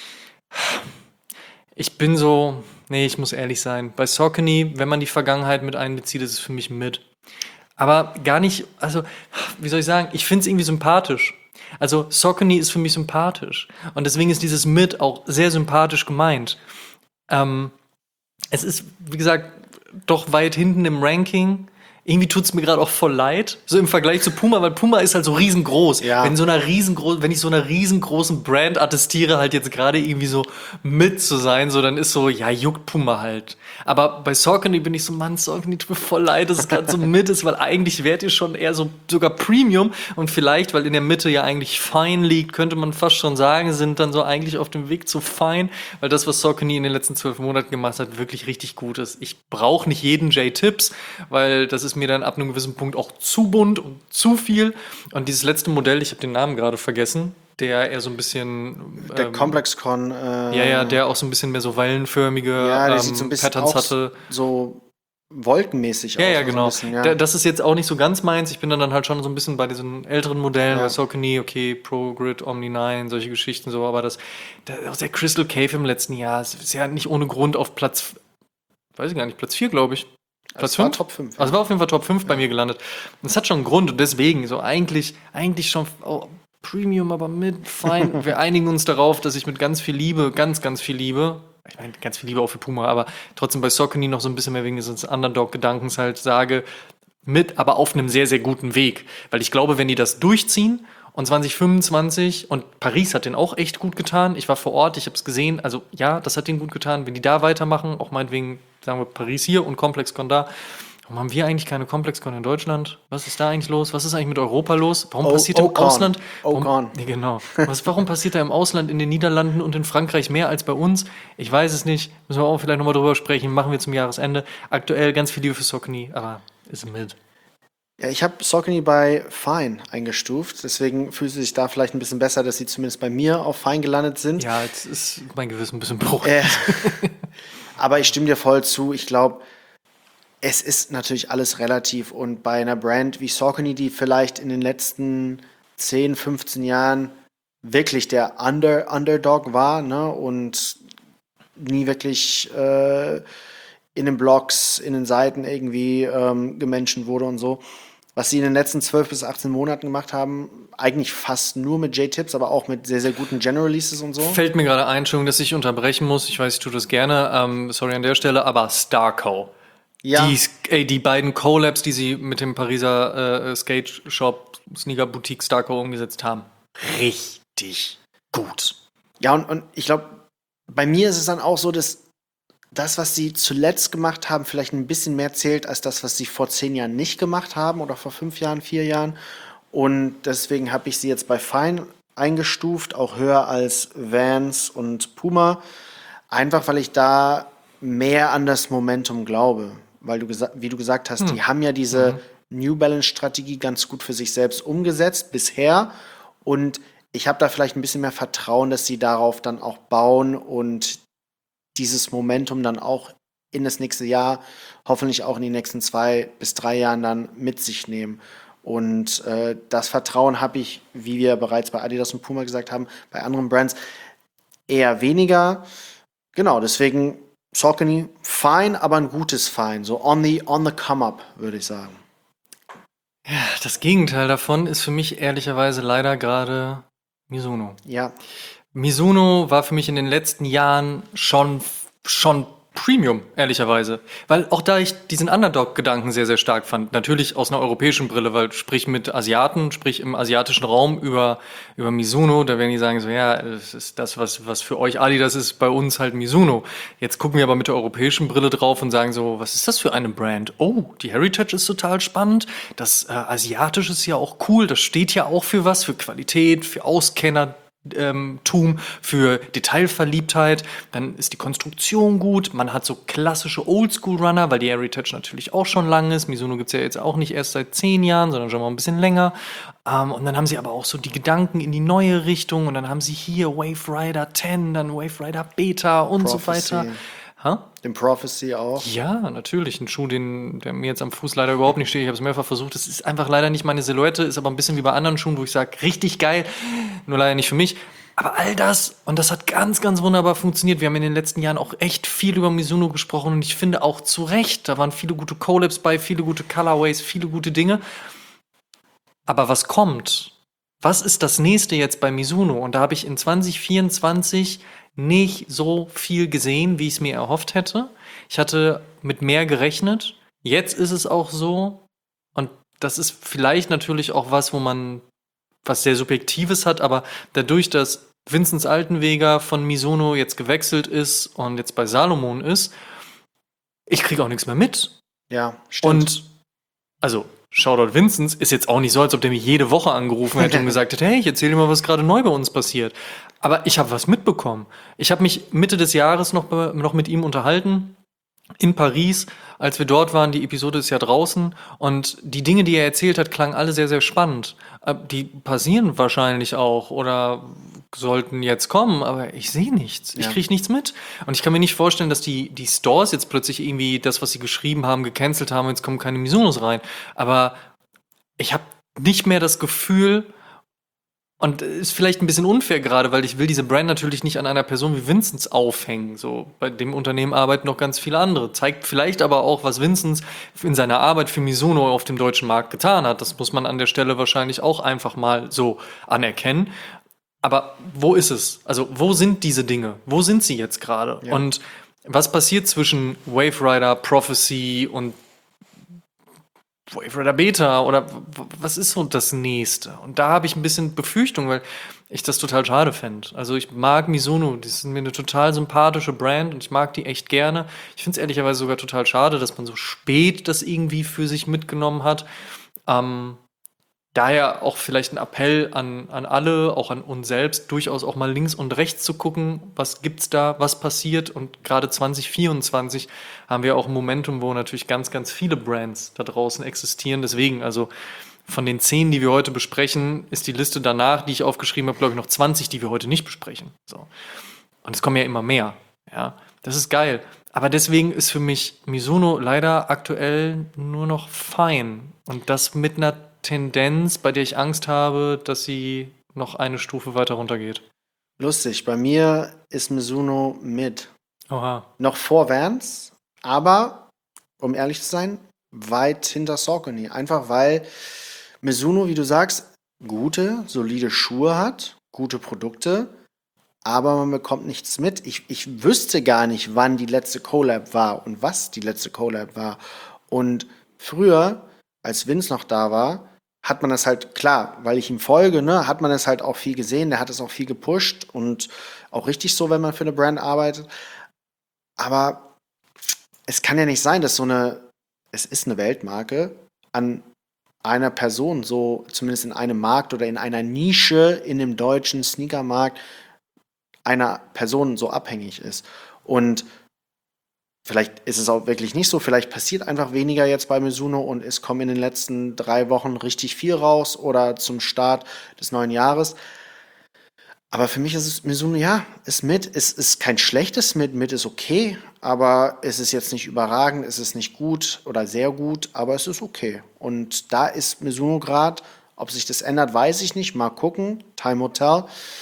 Ich bin so, nee, ich muss ehrlich sein. Bei Saucony, wenn man die Vergangenheit mit einbezieht, ist es für mich Mid. Aber gar nicht, also, wie soll ich sagen, ich finde es irgendwie sympathisch. Also Saucony ist für mich sympathisch. Und deswegen ist dieses Mid auch sehr sympathisch gemeint. Ähm, es ist, wie gesagt, doch weit hinten im Ranking. Irgendwie tut es mir gerade auch voll leid, so im Vergleich zu Puma, weil Puma ist halt so riesengroß. Ja. Wenn so einer riesengroß, wenn ich so einer riesengroßen Brand attestiere, halt jetzt gerade irgendwie so mit zu sein, so dann ist so, ja, juckt Puma halt. Aber bei Saucony bin ich so, Mann, Saucony tut mir voll leid, dass es gerade so mit ist, weil eigentlich wärt ihr schon eher so sogar Premium und vielleicht, weil in der Mitte ja eigentlich Fine liegt, könnte man fast schon sagen, sind dann so eigentlich auf dem Weg zu Fine, weil das, was Saucony in den letzten zwölf Monaten gemacht hat, wirklich richtig gut ist. Ich brauche nicht jeden J-Tips, weil das ist mir dann ab einem gewissen Punkt auch zu bunt und zu viel. Und dieses letzte Modell, ich habe den Namen gerade vergessen, der eher so ein bisschen Der ähm, ComplexCon. Äh, ja, ja, der auch so ein bisschen mehr so wellenförmige ja, der ähm, sieht so ein bisschen Patterns auch hatte. so wolkenmäßig Ja, aus. ja, also genau. ein bisschen, ja. Da- Das ist jetzt auch nicht so ganz meins. Ich bin dann, dann halt schon so ein bisschen bei diesen älteren Modellen, Ja. bei Saucony, okay, Pro Grid, Omni neun, solche Geschichten so, aber das, der, auch der Crystal Cave im letzten Jahr ist ja nicht ohne Grund auf Platz, weiß ich gar nicht, Platz vier, glaube ich. Platz Es war fünf? Top fünf. Also war auf jeden Fall Top fünf bei mir gelandet. Und das hat schon einen Grund und deswegen, so eigentlich, eigentlich schon oh, Premium, aber mit fein. Wir einigen uns darauf, dass ich mit ganz viel Liebe, ganz, ganz viel Liebe, ich meine, ganz viel Liebe auch für Puma, aber trotzdem bei Saucony noch so ein bisschen mehr wegen des Underdog-Gedankens halt sage, mit, aber auf einem sehr, sehr guten Weg. Weil ich glaube, wenn die das durchziehen und zwanzig fünfundzwanzig, und Paris hat den auch echt gut getan, ich war vor Ort, ich habe es gesehen, also ja, das hat denen gut getan, wenn die da weitermachen, auch meinetwegen, sagen wir Paris hier und ComplexCon da. Warum haben wir eigentlich keine ComplexCon in Deutschland? Was ist da eigentlich los? Was ist eigentlich mit Europa los? Warum Oh, passiert im Ocon. Ausland? Warum, Ocon. nee, genau. Was, warum passiert da im Ausland, in den Niederlanden und in Frankreich mehr als bei uns? Ich weiß es nicht. Müssen wir auch vielleicht nochmal drüber sprechen. Machen wir zum Jahresende. Aktuell ganz viel Liebe für Saucony, aber ist mit. Ja, ich habe Saucony bei Fine eingestuft, deswegen fühlt es sich da vielleicht ein bisschen besser, dass sie zumindest bei mir auf Fine gelandet sind. Ja, jetzt ist mein Gewissen ein bisschen bruch. Äh, aber ich stimme dir voll zu. Ich glaube, es ist natürlich alles relativ und bei einer Brand wie Saucony, die vielleicht in den letzten zehn, fünfzehn Jahren wirklich der Under Underdog war, ne, und nie wirklich äh, in den Blogs, in den Seiten irgendwie ähm, gemenschen wurde und so. Was sie in den letzten zwölf bis achtzehn Monaten gemacht haben, eigentlich fast nur mit J-Tips, aber auch mit sehr, sehr guten Gen-Releases und so. Fällt mir gerade ein, Entschuldigung, dass ich unterbrechen muss. Ich weiß, ich tue das gerne. Ähm, sorry an der Stelle, aber Starco. Ja, Die, ey, die beiden Collabs, die sie mit dem Pariser äh, Skate Shop, Sneaker Boutique Starco umgesetzt haben, richtig gut. ja und, und ich glaube, bei mir ist es dann auch so, dass das, was sie zuletzt gemacht haben, vielleicht ein bisschen mehr zählt als das, was sie vor zehn Jahren nicht gemacht haben oder vor fünf Jahren, vier Jahren. Und deswegen habe ich sie jetzt bei Fine eingestuft, auch höher als Vans und Puma. Einfach, weil ich da mehr an das Momentum glaube. Weil du, gesa- wie du gesagt hast, die haben ja diese New Balance-Strategie ganz gut für sich selbst umgesetzt bisher. Und ich habe da vielleicht ein bisschen mehr Vertrauen, dass sie darauf dann auch bauen und dieses Momentum dann auch in das nächste Jahr, hoffentlich auch in die nächsten zwei bis drei Jahren dann mit sich nehmen. Und äh, das Vertrauen habe ich, wie wir bereits bei Adidas und Puma gesagt haben, bei anderen Brands eher weniger. Genau, deswegen Saucony, fine, aber ein gutes Fine. So on the, on the come up, würde ich sagen. Das Gegenteil davon ist für mich ehrlicherweise leider gerade Mizuno. Ja, Mizuno war für mich in den letzten Jahren schon, schon Premium, ehrlicherweise. Weil auch da ich diesen Underdog-Gedanken sehr, sehr stark fand. Natürlich aus einer europäischen Brille, weil sprich mit Asiaten, sprich im asiatischen Raum über, über Mizuno, da werden die sagen so, ja, das ist das, was, was für euch Adidas ist, bei uns halt Mizuno. Jetzt gucken wir aber mit der europäischen Brille drauf und sagen so, was ist das für eine Brand? Oh, die Heritage ist total spannend. Das äh, Asiatische ist ja auch cool. Das steht ja auch für was, für Qualität, für Auskenner. Ähm, Tum, für Detailverliebtheit, dann ist die Konstruktion gut, man hat so klassische Oldschool-Runner, weil die Heritage natürlich auch schon lang ist. Mizuno gibt es ja jetzt auch nicht erst seit zehn Jahren, sondern schon mal ein bisschen länger. Ähm, und dann haben sie aber auch so die Gedanken in die neue Richtung und dann haben sie hier Wave Rider zehn, dann Wave Rider Beta und so Prophecy. weiter. Ha? Den Prophecy auch. Ja, natürlich. Ein Schuh, den, der mir jetzt am Fuß leider überhaupt nicht steht. Ich habe es mehrfach versucht. Das ist einfach leider nicht meine Silhouette. Ist aber ein bisschen wie bei anderen Schuhen, wo ich sage, richtig geil. Nur leider nicht für mich. Aber all das, und das hat ganz, ganz wunderbar funktioniert. Wir haben in den letzten Jahren auch echt viel über Mizuno gesprochen. Und ich finde auch zu Recht, da waren viele gute Collabs bei, viele gute Colorways, viele gute Dinge. Aber was kommt? Was ist das nächste jetzt bei Mizuno? Und da habe ich in zwanzig vierundzwanzig nicht so viel gesehen, wie ich es mir erhofft hätte. Ich hatte mit mehr gerechnet. Jetzt ist es auch so. Und das ist vielleicht natürlich auch was, wo man was sehr Subjektives hat, aber dadurch, dass Vinzenz Altenweger von Mizuno jetzt gewechselt ist und jetzt bei Salomon ist, ich kriege auch nichts mehr mit. Ja, stimmt. Und also Shoutout Vinzenz ist jetzt auch nicht so, als ob der mich jede Woche angerufen hätte und gesagt hätte, hey, ich erzähle dir mal, was gerade neu bei uns passiert. Aber ich habe was mitbekommen. Ich habe mich Mitte des Jahres noch, noch mit ihm unterhalten in Paris, als wir dort waren. Die Episode ist ja draußen und die Dinge, die er erzählt hat, klangen alle sehr, sehr spannend. Die passieren wahrscheinlich auch oder sollten jetzt kommen, aber ich sehe nichts. Ich Ja. kriege nichts mit. Und ich kann mir nicht vorstellen, dass die, die Stores jetzt plötzlich irgendwie das, was sie geschrieben haben, gecancelt haben und jetzt kommen keine Mizunos rein. Aber ich habe nicht mehr das Gefühl, und ist vielleicht ein bisschen unfair gerade, weil ich will diese Brand natürlich nicht an einer Person wie Vinzenz aufhängen. So, bei dem Unternehmen arbeiten noch ganz viele andere. Zeigt vielleicht aber auch, was Vinzenz in seiner Arbeit für Mizuno auf dem deutschen Markt getan hat. Das muss man an der Stelle wahrscheinlich auch einfach mal so anerkennen. Aber wo ist es? Also, wo sind diese Dinge? Wo sind sie jetzt gerade? Ja. Und was passiert zwischen Wave Rider, Prophecy und Wave Rider Beta oder w- was ist so das nächste? Und da habe ich ein bisschen Befürchtung, weil ich das total schade fände. Also ich mag Mizuno, die sind mir eine total sympathische Brand und ich mag die echt gerne. Ich finde es ehrlicherweise sogar total schade, dass man so spät das irgendwie für sich mitgenommen hat. Ähm, Daher auch vielleicht ein Appell an, an alle, auch an uns selbst, durchaus auch mal links und rechts zu gucken, was gibt's da, was passiert. Und gerade zwanzig vierundzwanzig haben wir auch ein Momentum, wo natürlich ganz, ganz viele Brands da draußen existieren. Deswegen, also von den zehn, die wir heute besprechen, ist die Liste danach, die ich aufgeschrieben habe, glaube ich, noch zwanzig, die wir heute nicht besprechen. So. Und es kommen ja immer mehr. Ja, das ist geil. Aber deswegen ist für mich Mizuno leider aktuell nur noch fein. Und das mit einer Tendenz, bei der ich Angst habe, dass sie noch eine Stufe weiter runtergeht. Lustig, bei mir ist Mizuno mit. Oha. Noch vor Vans, aber, um ehrlich zu sein, weit hinter Saucony. Einfach weil Mizuno, wie du sagst, gute, solide Schuhe hat, gute Produkte, aber man bekommt nichts mit. Ich, ich wüsste gar nicht, wann die letzte Collab war und was die letzte Collab war. Und früher, als Vince noch da war, hat man das halt, klar, weil ich ihm folge, ne, hat man das halt auch viel gesehen, der hat es auch viel gepusht und auch richtig so, wenn man für eine Brand arbeitet. Aber es kann ja nicht sein, dass so eine, es ist eine Weltmarke, an einer Person, so zumindest in einem Markt oder in einer Nische in dem deutschen Sneakermarkt, einer Person so abhängig ist. Und vielleicht ist es auch wirklich nicht so, vielleicht passiert einfach weniger jetzt bei Mizuno und es kommt in den letzten drei Wochen richtig viel raus oder zum Start des neuen Jahres. Aber für mich ist es Mizuno, ja, ist mit, es ist kein schlechtes mit, mit ist okay, aber es ist jetzt nicht überragend, es ist nicht gut oder sehr gut, aber es ist okay. Und da ist Mizuno gerade, ob sich das ändert, weiß ich nicht, mal gucken, Time will tell.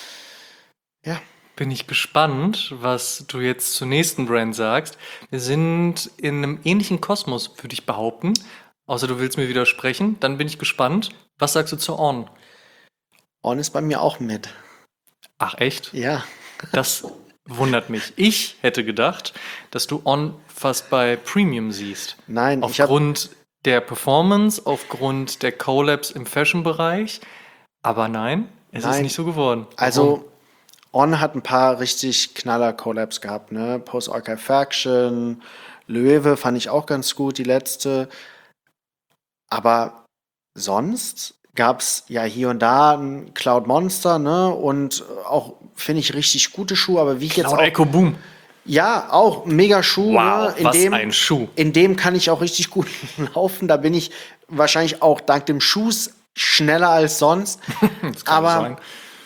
Ja. Bin ich gespannt, was du jetzt zur nächsten Brand sagst. Wir sind in einem ähnlichen Kosmos, würde ich behaupten. Außer du willst mir widersprechen, dann bin ich gespannt. Was sagst du zu On? On ist bei mir auch mit. Ach echt? Ja. Das wundert mich. Ich hätte gedacht, dass du On fast bei Premium siehst. Nein, ich hab- Aufgrund der Performance, aufgrund der Collabs im Fashion-Bereich. Aber nein, es ist Nein. nicht so geworden. Warum? Also, On hat ein paar richtig knaller Collabs gehabt, ne? Post-Archive Faction, Loewe fand ich auch ganz gut, die letzte. Aber sonst gab's ja hier und da ein Cloud Monster, ne? Und auch, finde ich, richtig gute Schuhe, aber wie ich jetzt Cloud auch. Echo Boom. Ja, auch ein mega Schuh. Wow, ne? In was dem, ein Schuh. In dem kann ich auch richtig gut laufen. Da bin ich wahrscheinlich auch dank dem Schuhs schneller als sonst. Das kann Aber sein.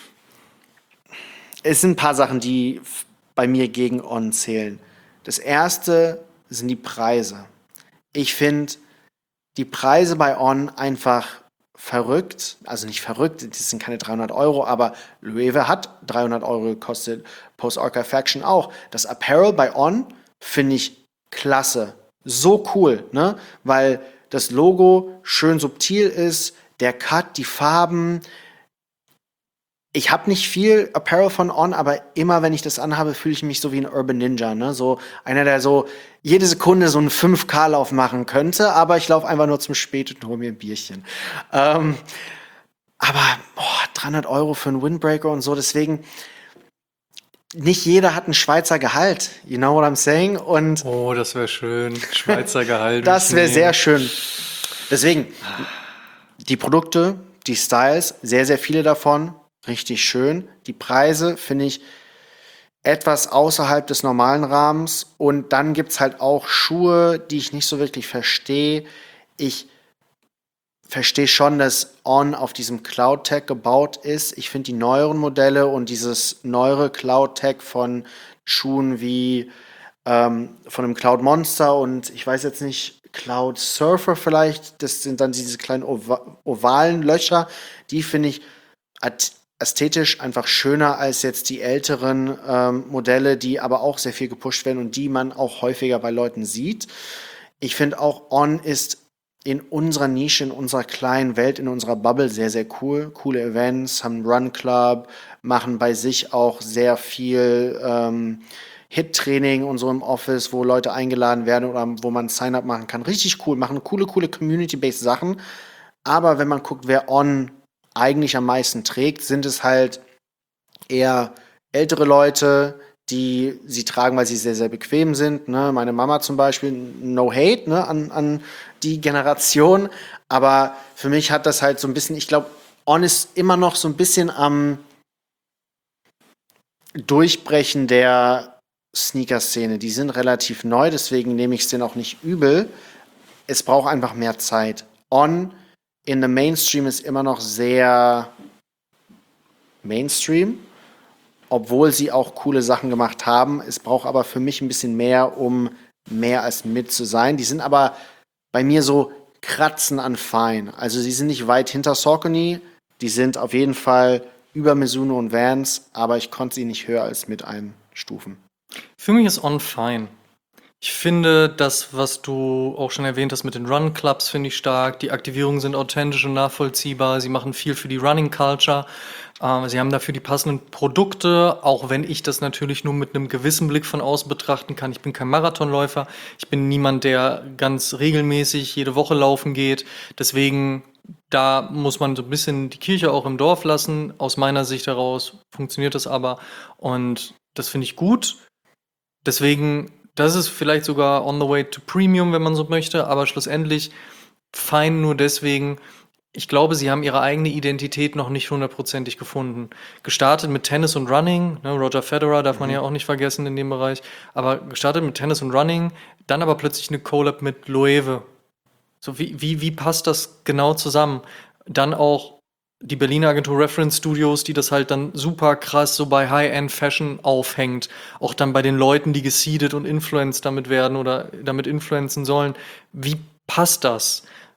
es sind ein paar Sachen, die f- bei mir gegen On zählen. Das erste sind die Preise. Ich finde die Preise bei On einfach verrückt. Also nicht verrückt, das sind keine dreihundert Euro, aber Loewe hat dreihundert Euro gekostet. Post-Archive Faction auch. Das Apparel bei On finde ich klasse. So cool, ne? Weil das Logo schön subtil ist, der Cut, die Farben. Ich habe nicht viel Apparel von On, aber immer wenn ich das anhabe, fühle ich mich so wie ein Urban Ninja, ne? So einer, der so jede Sekunde so einen fünf K-Lauf machen könnte, aber ich laufe einfach nur zum Spät und hole mir ein Bierchen. Ähm, aber boah, dreihundert Euro für einen Windbreaker und so, deswegen nicht jeder hat ein Schweizer Gehalt, you know what I'm saying? Und Oh, das wäre schön. Schweizer Gehalt. das wäre mitnehmen. sehr schön. Deswegen, die Produkte, die Styles, sehr, sehr viele davon, richtig schön. Die Preise finde ich etwas außerhalb des normalen Rahmens. Und dann gibt es halt auch Schuhe, die ich nicht so wirklich verstehe. Ich verstehe schon, dass On auf diesem Cloud Tech gebaut ist. Ich finde die neueren Modelle und dieses neuere Cloud Tech von Schuhen wie ähm, von einem Cloud Monster und ich weiß jetzt nicht, Cloud Surfer vielleicht, das sind dann diese kleinen ova ovalen Löcher, die finde ich at- ästhetisch einfach schöner als jetzt die älteren ähm, Modelle, die aber auch sehr viel gepusht werden und die man auch häufiger bei Leuten sieht. Ich finde auch On ist in unserer Nische, in unserer kleinen Welt, in unserer Bubble sehr, sehr cool. Coole Events, haben einen Run Club, machen bei sich auch sehr viel ähm, Hit-Training und so im Office, wo Leute eingeladen werden oder wo man Sign-up machen kann. Richtig cool, machen coole, coole Community-based Sachen. Aber wenn man guckt, wer On eigentlich am meisten trägt, sind es halt eher ältere Leute, die sie tragen, weil sie sehr, sehr bequem sind. Ne? Meine Mama zum Beispiel, no hate ne? an, an die Generation. Aber für mich hat das halt so ein bisschen, ich glaube, On ist immer noch so ein bisschen am Durchbrechen der Sneaker-Szene. Die sind relativ neu, deswegen nehme ich es denen auch nicht übel. Es braucht einfach mehr Zeit. On in the Mainstream ist immer noch sehr Mainstream, obwohl sie auch coole Sachen gemacht haben. Es braucht aber für mich ein bisschen mehr, um mehr als mit zu sein. Die sind aber bei mir so kratzen an Fine. Also sie sind nicht weit hinter Saucony, die sind auf jeden Fall über Mizuno und Vans, aber ich konnte sie nicht höher als mit einstufen. Für mich ist On fine. Ich finde das, was du auch schon erwähnt hast mit den Run-Clubs, finde ich stark. Die Aktivierungen sind authentisch und nachvollziehbar. Sie machen viel für die Running-Culture. Ähm, sie haben dafür die passenden Produkte, auch wenn ich das natürlich nur mit einem gewissen Blick von außen betrachten kann. Ich bin kein Marathonläufer. Ich bin niemand, der ganz regelmäßig jede Woche laufen geht. Deswegen, da muss man so ein bisschen die Kirche auch im Dorf lassen. Aus meiner Sicht heraus funktioniert das aber. Und das finde ich gut. Deswegen, das ist vielleicht sogar on the way to Premium, wenn man so möchte, aber schlussendlich fein nur deswegen, ich glaube, sie haben ihre eigene Identität noch nicht hundertprozentig gefunden. Gestartet mit Tennis und Running, ne, Roger Federer darf man ja auch nicht vergessen in dem Bereich, aber gestartet mit Tennis und Running, dann aber plötzlich eine Collab mit Loewe. So, wie, wie, wie passt das genau zusammen? Dann auch die Berliner Agentur Reference Studios, die das halt dann super krass so bei High-End-Fashion aufhängt. Auch dann bei den Leuten, die geseedet und influenced damit werden oder damit influenzen sollen. Wie passt das?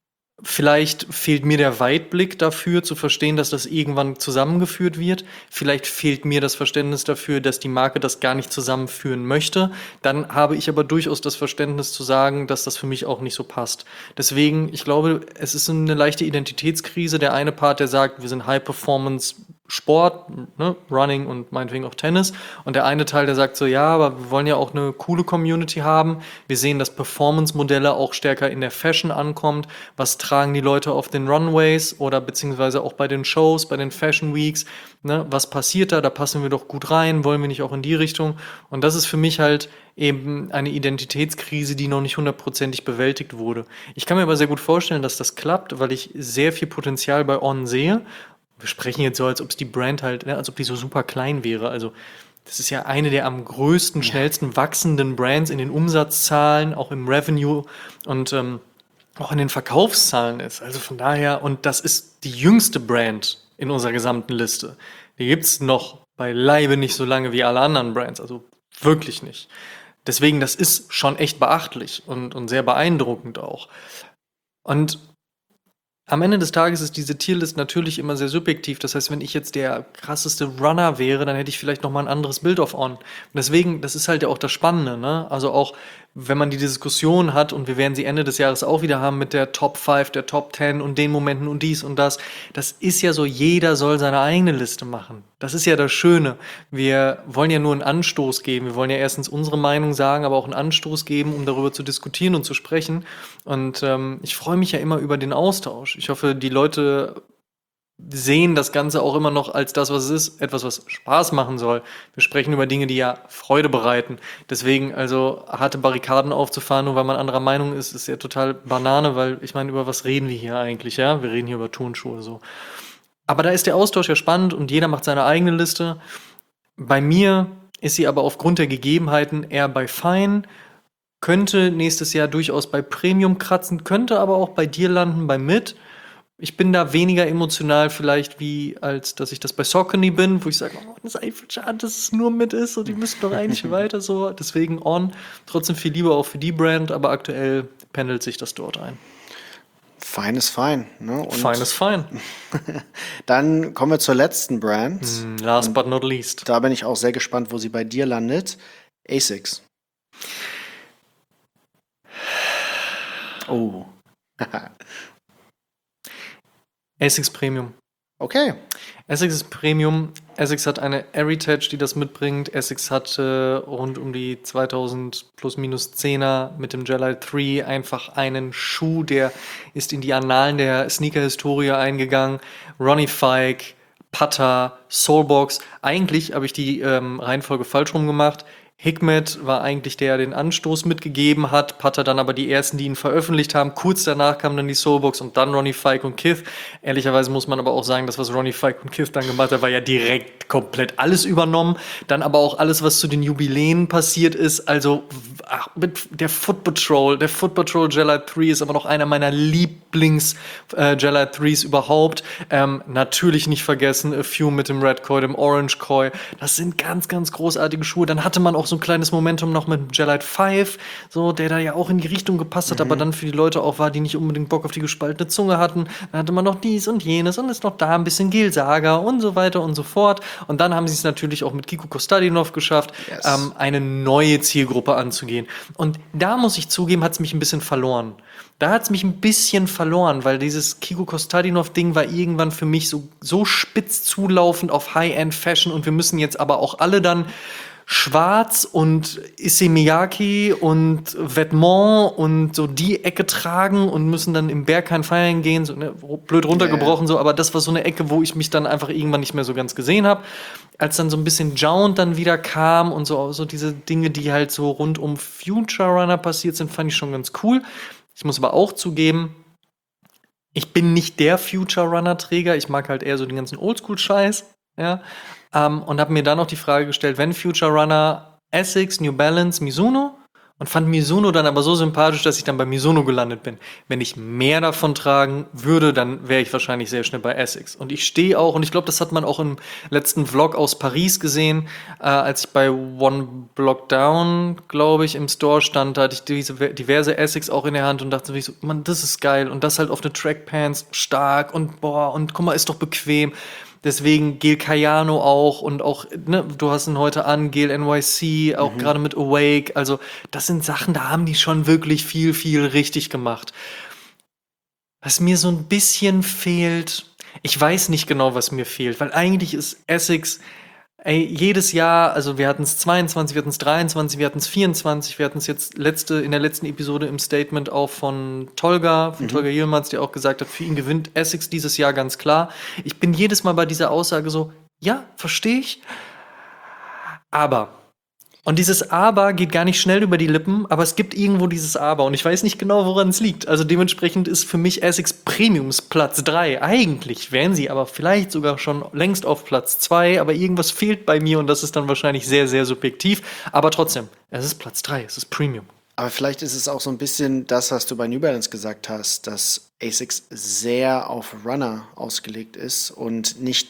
Vielleicht fehlt mir der Weitblick dafür, zu verstehen, dass das irgendwann zusammengeführt wird. Vielleicht fehlt mir das Verständnis dafür, dass die Marke das gar nicht zusammenführen möchte. Dann habe ich aber durchaus das Verständnis zu sagen, dass das für mich auch nicht so passt. Deswegen, ich glaube, es ist eine leichte Identitätskrise. Der eine Part, der sagt, wir sind High-Performance Sport, ne, Running und meinetwegen auch Tennis. Und der eine Teil, der sagt so, ja, aber wir wollen ja auch eine coole Community haben. Wir sehen, dass Performance-Modelle auch stärker in der Fashion ankommt. Was tragen die Leute auf den Runways oder beziehungsweise auch bei den Shows, bei den Fashion Weeks? Ne, was passiert da? Da passen wir doch gut rein. Wollen wir nicht auch in die Richtung? Und das ist für mich halt eben eine Identitätskrise, die noch nicht hundertprozentig bewältigt wurde. Ich kann mir aber sehr gut vorstellen, dass das klappt, weil ich sehr viel Potenzial bei On sehe. Wir sprechen jetzt so, als ob es die Brand halt, ne, als ob die so super klein wäre. Also das ist ja eine der am größten, schnellsten wachsenden Brands in den Umsatzzahlen, auch im Revenue und ähm, auch in den Verkaufszahlen ist. Also von daher, und das ist die jüngste Brand in unserer gesamten Liste. Die gibt es noch beileibe nicht so lange wie alle anderen Brands, also wirklich nicht. Deswegen, das ist schon echt beachtlich und, und sehr beeindruckend auch. Und am Ende des Tages ist diese Tierlist natürlich immer sehr subjektiv. Das heißt, wenn ich jetzt der krasseste Runner wäre, dann hätte ich vielleicht noch mal ein anderes Bild auf On. Und deswegen, das ist halt ja auch das Spannende, ne? Also auch, wenn man die Diskussion hat, und wir werden sie Ende des Jahres auch wieder haben mit der Top fünf, der Top zehn und den Momenten und dies und das. Das ist ja so, jeder soll seine eigene Liste machen. Das ist ja das Schöne. Wir wollen ja nur einen Anstoß geben. Wir wollen ja erstens unsere Meinung sagen, aber auch einen Anstoß geben, um darüber zu diskutieren und zu sprechen. Und ähm, ich freue mich ja immer über den Austausch. Ich hoffe, die Leute sehen das Ganze auch immer noch als das, was es ist, etwas, was Spaß machen soll. Wir sprechen über Dinge, die ja Freude bereiten. Deswegen, also harte Barrikaden aufzufahren, nur weil man anderer Meinung ist, ist ja total Banane, weil ich meine, über was reden wir hier eigentlich, ja? Wir reden hier über Turnschuhe so. Aber da ist der Austausch ja spannend und jeder macht seine eigene Liste. Bei mir ist sie aber aufgrund der Gegebenheiten eher bei Fine, könnte nächstes Jahr durchaus bei Premium kratzen, könnte aber auch bei dir landen, bei Mid. Ich bin da weniger emotional vielleicht, wie als dass ich das bei Saucony bin, wo ich sage, oh, das ist einfach schade, dass es nur mit ist und die müssen doch eigentlich weiter so. Deswegen On. Trotzdem viel Liebe auch für die Brand, aber aktuell pendelt sich das dort ein. Fein ist fein. Ne? Und Fine ist fine. dann kommen wir zur letzten Brand. Mm, Last but not least. Da bin ich auch sehr gespannt, wo sie bei dir landet. Asics. Oh. Asics Premium. Okay. Asics ist Premium. Asics hat eine Heritage, die das mitbringt. Asics hat äh, rund um die zweitausend plus minus zehner mit dem Gelite drei einfach einen Schuh, der ist in die Annalen der Sneaker-Historie eingegangen. Ronnie Fike, Putter, Soulbox. Eigentlich habe ich die ähm, Reihenfolge falsch rum gemacht. Hikmet war eigentlich der, der den Anstoß mitgegeben hat, Putter dann aber die ersten, die ihn veröffentlicht haben. Kurz danach kam dann die Soulbox und dann Ronnie Fike und Kith. Ehrlicherweise muss man aber auch sagen, das, was Ronnie Fike und Kith dann gemacht hat, war ja direkt komplett alles übernommen. Dann aber auch alles, was zu den Jubiläen passiert ist. Also ach, mit der Foot Patrol, der Foot Patrol Gelite drei ist aber noch einer meiner Lieblings äh, Gelite threes überhaupt. Ähm, natürlich nicht vergessen, A Few mit dem Red Koi, dem Orange Koi. Das sind ganz, ganz großartige Schuhe. Dann hatte man auch so ein kleines Momentum noch mit Gelite fünf, so, der da ja auch in die Richtung gepasst hat, mhm. aber dann für die Leute auch war, die nicht unbedingt Bock auf die gespaltene Zunge hatten. Dann hatte man noch dies und jenes und ist noch da ein bisschen Gil Saga und so weiter und so fort. Und dann haben sie es natürlich auch mit Kiko Kostadinov geschafft, yes. ähm, eine neue Zielgruppe anzugehen. Und da muss ich zugeben, hat es mich ein bisschen verloren. Da hat es mich ein bisschen verloren, weil dieses Kiko Kostadinov-Ding war irgendwann für mich so, so spitz zulaufend auf High-End-Fashion und wir müssen jetzt aber auch alle dann Schwarz und Issey Miyake und Vêtements und so die Ecke tragen und müssen dann im Berghain feiern gehen, so ne, blöd runtergebrochen, so, aber das war so eine Ecke, wo ich mich dann einfach irgendwann nicht mehr so ganz gesehen habe. Als dann so ein bisschen Jound dann wieder kam und so, so diese Dinge, die halt so rund um Future Runner passiert sind, fand ich schon ganz cool. Ich muss aber auch zugeben, ich bin nicht der Future Runner Träger, ich mag halt eher so den ganzen Oldschool-Scheiß, ja. Um, und habe mir dann noch die Frage gestellt, wenn Future Runner, Asics, New Balance, Mizuno und fand Mizuno dann aber so sympathisch, dass ich dann bei Mizuno gelandet bin. Wenn ich mehr davon tragen würde, dann wäre ich wahrscheinlich sehr schnell bei Essex. Und ich stehe auch, und ich glaube, das hat man auch im letzten Vlog aus Paris gesehen, äh, als ich bei One Block Down, glaube ich, im Store stand, da hatte ich diese diverse Essex auch in der Hand und dachte so, Mann, das ist geil. Und das halt auf eine Trackpants, stark und boah, und guck mal, ist doch bequem. Deswegen Gel Kayano auch und auch, ne, du hast ihn heute an, Gel N Y C, auch mhm. gerade mit Awake. Also, das sind Sachen, da haben die schon wirklich viel, viel richtig gemacht. Was mir so ein bisschen fehlt, ich weiß nicht genau, was mir fehlt, weil eigentlich ist Essex, ey, jedes Jahr, also wir hatten es zweiundzwanzig, wir hatten es dreiundzwanzig, wir hatten es vierundzwanzig, wir hatten es jetzt letzte, in der letzten Episode im Statement auch von Tolga, von mhm. Tolga Yilmaz, der auch gesagt hat, für ihn gewinnt Essex dieses Jahr ganz klar. Ich bin jedes Mal bei dieser Aussage so, ja, verstehe ich, aber, und dieses Aber geht gar nicht schnell über die Lippen, aber es gibt irgendwo dieses Aber und ich weiß nicht genau, woran es liegt. Also dementsprechend ist für mich Essex Premiums Platz drei. Eigentlich wären sie aber vielleicht sogar schon längst auf Platz zwei, aber irgendwas fehlt bei mir und das ist dann wahrscheinlich sehr, sehr subjektiv. Aber trotzdem, es ist Platz drei, es ist Premium. Aber vielleicht ist es auch so ein bisschen das, was du bei New Balance gesagt hast, dass Essex sehr auf Runner ausgelegt ist und nicht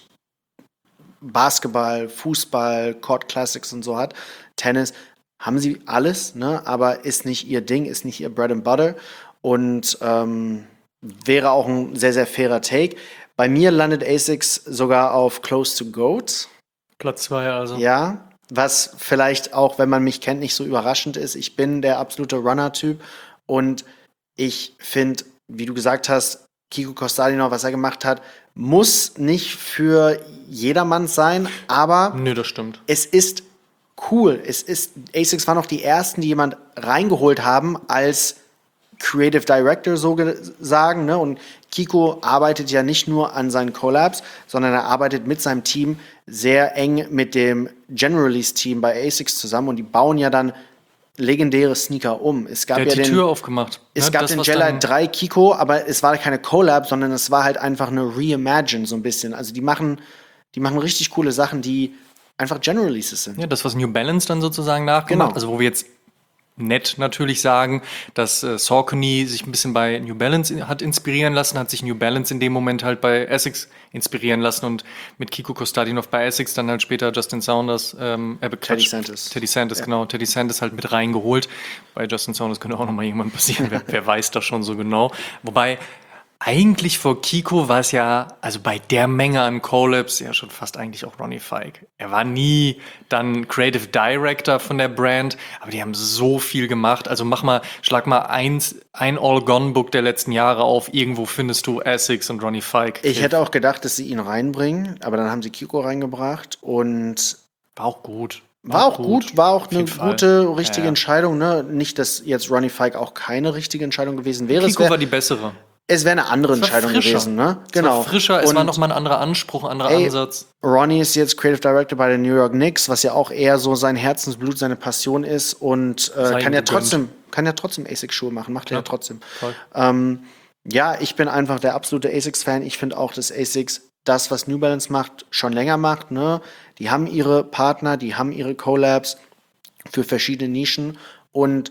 Basketball, Fußball, Court Classics und so hat. Tennis haben sie alles, ne? Aber ist nicht ihr Ding, ist nicht ihr Bread and Butter und ähm, wäre auch ein sehr, sehr fairer Take. Bei mir landet Essex sogar auf Close to Goat. Platz zwei also. Ja, was vielleicht auch, wenn man mich kennt, nicht so überraschend ist. Ich bin der absolute Runner-Typ und ich finde, wie du gesagt hast, Kiko Kostadinov, was er gemacht hat, muss nicht für jedermann sein, aber nee, das stimmt. Es ist cool. Es ist, Essex waren noch die ersten, die jemand reingeholt haben als Creative Director sozusagen, ne? Und Kiko arbeitet ja nicht nur an seinen Collabs, sondern er arbeitet mit seinem Team sehr eng mit dem General Release Team bei Essex zusammen und die bauen ja dann legendäre Sneaker um. Es gab Der ja hat die den, Tür aufgemacht. Es ne? gab das, den was Jelly dann- drei Kiko, aber es war keine Collab, sondern es war halt einfach eine Reimagine so ein bisschen. Also die machen, die machen richtig coole Sachen, die einfach General Releases sind. Ja, das, was New Balance dann sozusagen nachgemacht, Genau. also wo wir jetzt nett natürlich sagen, dass äh, Saucony sich ein bisschen bei New Balance in, hat inspirieren lassen, hat sich New Balance in dem Moment halt bei Essex inspirieren lassen und mit Kiko Kostadinov bei Essex dann halt später Justin Saunders, ähm, äh, Teddy Santis. Teddy Santis, Ja. genau, Teddy Santis halt mit reingeholt. Bei Justin Saunders könnte auch noch mal jemand passieren, wer, wer weiß das schon so genau. Wobei eigentlich vor Kiko war es ja, also bei der Menge an Collabs, ja schon fast eigentlich auch Ronnie Fike. Er war nie dann Creative Director von der Brand, aber die haben so viel gemacht. Also mach mal, schlag mal eins, ein All-Gone-Book der letzten Jahre auf. Irgendwo findest du Essex und Ronnie Fike. Ich hätte auch gedacht, dass sie ihn reinbringen, aber dann haben sie Kiko reingebracht und War auch gut. war auch gut, war auch Auf eine jeden Fall. gute, richtige Ja, ja. Entscheidung. Ne? Nicht, dass jetzt Ronnie Fike auch keine richtige Entscheidung gewesen wäre. Es Kiko war wäre die bessere. es wär eine andere Es war Entscheidung frischer. gewesen. Ne? Es Genau. war frischer, es Und war nochmal ein anderer Anspruch, ein anderer Ey, Ansatz. Ronnie ist jetzt Creative Director bei den New York Knicks, was ja auch eher so sein Herzensblut, seine Passion ist und äh, Sei ihm kann ja gegönnt. trotzdem, kann ja trotzdem Asics-Schuhe machen, macht er ja, Ja, trotzdem. voll. Ähm, ja, ich bin einfach der absolute Asics-Fan. Ich finde auch, dass Asics das, was New Balance macht, schon länger macht. Ne? Die haben ihre Partner, die haben ihre Collabs für verschiedene Nischen und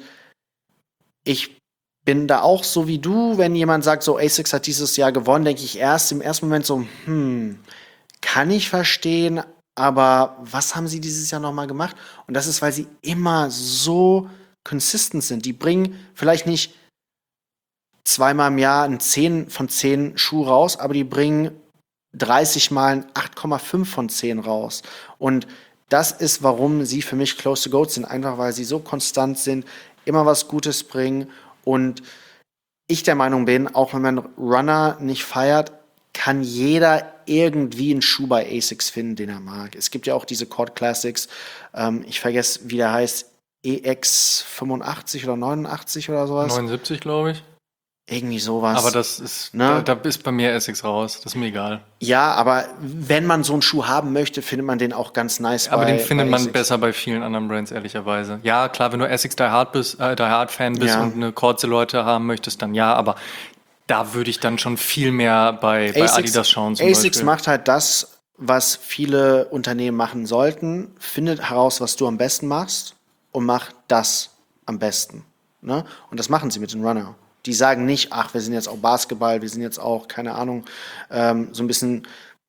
ich bin da auch so wie du, wenn jemand sagt, so Asics hat dieses Jahr gewonnen, denke ich erst im ersten Moment so, hm, kann ich verstehen, aber was haben sie dieses Jahr nochmal gemacht? Und das ist, weil sie immer so consistent sind. Die bringen vielleicht nicht zweimal im Jahr ein zehn von zehn Schuh raus, aber die bringen dreißig Mal ein acht Komma fünf von zehn raus. Und das ist, warum sie für mich Close to Goat sind. Einfach, weil sie so konstant sind, immer was Gutes bringen. Und ich der Meinung bin, auch wenn man Runner nicht feiert, kann jeder irgendwie einen Schuh bei Asics finden, den er mag. Es gibt ja auch diese Court Classics. Ähm, ich vergesse, wie der heißt. E X fünfundachtzig oder neunundachtzig oder sowas. neunundsiebzig, glaube ich. Irgendwie sowas. Aber das ist, Ne? da, da ist bei mir Essex raus. Das ist mir egal. Ja, aber wenn man so einen Schuh haben möchte, findet man den auch ganz nice. Aber bei, den findet bei man Asics. besser bei vielen anderen Brands, ehrlicherweise. Ja, klar, wenn du Essex Die Hard bist, äh, Die Hard Fan bist Ja. und eine Cord-Silhouette haben möchtest, dann ja, aber da würde ich dann schon viel mehr bei, bei Asics, Adidas schauen zum Asics Beispiel. macht halt das, was viele Unternehmen machen sollten. Findet heraus, was du am besten machst und mach das am besten. Ne? Und das machen sie mit den Runner. Die sagen nicht, ach, wir sind jetzt auch Basketball, wir sind jetzt auch, keine Ahnung, ähm, so ein bisschen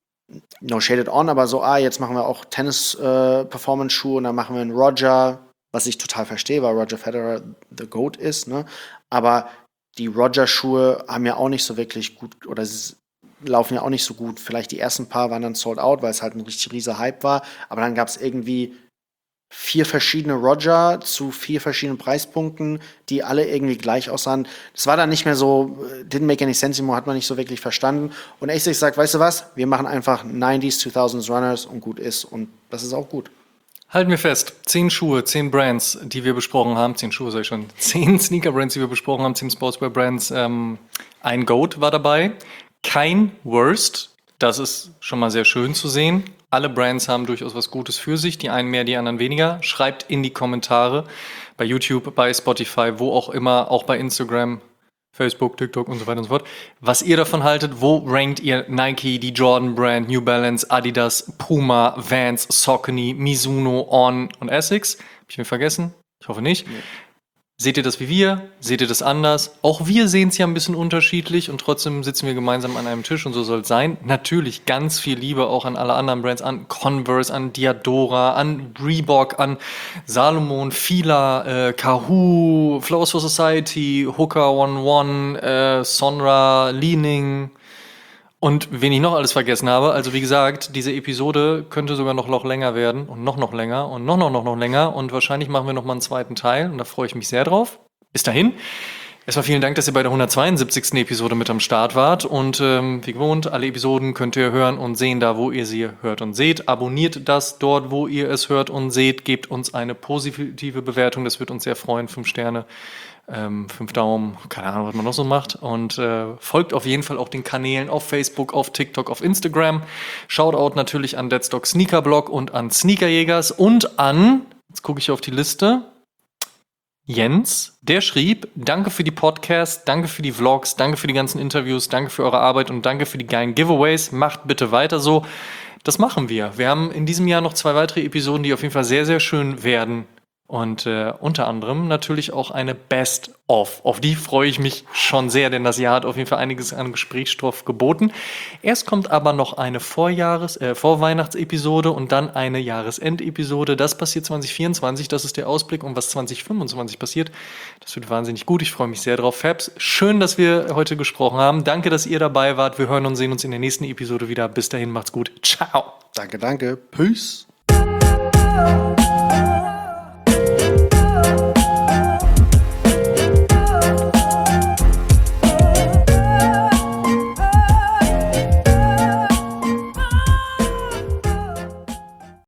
no shaded on, aber so, ah, jetzt machen wir auch Tennis-Performance-Schuhe und dann machen wir einen Roger, was ich total verstehe, weil Roger Federer the GOAT ist, ne? Aber die Roger-Schuhe haben ja auch nicht so wirklich gut, oder sie laufen ja auch nicht so gut. Vielleicht die ersten paar waren dann sold out, weil es halt ein richtig rieser Hype war, aber dann gab es irgendwie vier verschiedene Roger zu vier verschiedenen Preispunkten, die alle irgendwie gleich aussahen. Das war dann nicht mehr so, didn't make any sense anymore, hat man nicht so wirklich verstanden. Und ASICS sagt, weißt du was, wir machen einfach nineties, zweitausends Runners und gut ist. Und das ist auch gut. Halten wir fest, zehn Schuhe, zehn Brands, die wir besprochen haben, zehn Schuhe sag ich schon, zehn Sneaker-Brands, die wir besprochen haben, zehn Sportswear-Brands, ähm, ein GOAT war dabei, kein Worst, das ist schon mal sehr schön zu sehen. Alle Brands haben durchaus was Gutes für sich, die einen mehr, die anderen weniger. Schreibt in die Kommentare bei YouTube, bei Spotify, wo auch immer, auch bei Instagram, Facebook, TikTok und so weiter und so fort, was ihr davon haltet. Wo rankt ihr Nike, die Jordan Brand, New Balance, Adidas, Puma, Vans, Saucony, Mizuno, On und Essex? Hab ich mir vergessen? Ich hoffe nicht. Nee. Seht ihr das wie wir? Seht ihr das anders? Auch wir sehen es ja ein bisschen unterschiedlich und trotzdem sitzen wir gemeinsam an einem Tisch und so soll es sein. Natürlich ganz viel Liebe auch an alle anderen Brands, an Converse, an Diadora, an Reebok, an Salomon, Fila, äh, Kahoo, Flowers for Society, Hooker One One, äh, Sonra, Li-Ning und wen ich noch alles vergessen habe. Also wie gesagt, diese Episode könnte sogar noch, noch länger werden und noch noch länger und noch noch noch noch länger und wahrscheinlich machen wir noch mal einen zweiten Teil und da freue ich mich sehr drauf. Bis dahin. Erstmal vielen Dank, dass ihr bei der hundertzweiundsiebzigsten Episode mit am Start wart und ähm, wie gewohnt, alle Episoden könnt ihr hören und sehen da, wo ihr sie hört und seht. Abonniert das dort, wo ihr es hört und seht. Gebt uns eine positive Bewertung, das wird uns sehr freuen. Fünf Sterne. Ähm, fünf Daumen, keine Ahnung, was man noch so macht. Und äh, folgt auf jeden Fall auch den Kanälen auf Facebook, auf TikTok, auf Instagram. Shoutout natürlich an Deadstock Sneaker Blog und an Sneakerjägers und an, jetzt gucke ich auf die Liste, Jens, der schrieb, danke für die Podcasts, danke für die Vlogs, danke für die ganzen Interviews, danke für eure Arbeit und danke für die geilen Giveaways. Macht bitte weiter so. Das machen wir. Wir haben in diesem Jahr noch zwei weitere Episoden, die auf jeden Fall sehr, sehr schön werden. Und äh, unter anderem natürlich auch eine Best-of. Auf die freue ich mich schon sehr, denn das Jahr hat auf jeden Fall einiges an Gesprächsstoff geboten. Erst kommt aber noch eine Vorjahres-, äh, Vorweihnachtsepisode und dann eine Jahresendepisode. Das passiert zwanzig vierundzwanzig, das ist der Ausblick. Und was zwanzig fünfundzwanzig passiert, das wird wahnsinnig gut. Ich freue mich sehr drauf. Fabs, schön, dass wir heute gesprochen haben. Danke, dass ihr dabei wart. Wir hören und sehen uns in der nächsten Episode wieder. Bis dahin, macht's gut. Ciao. Danke, danke. Peace.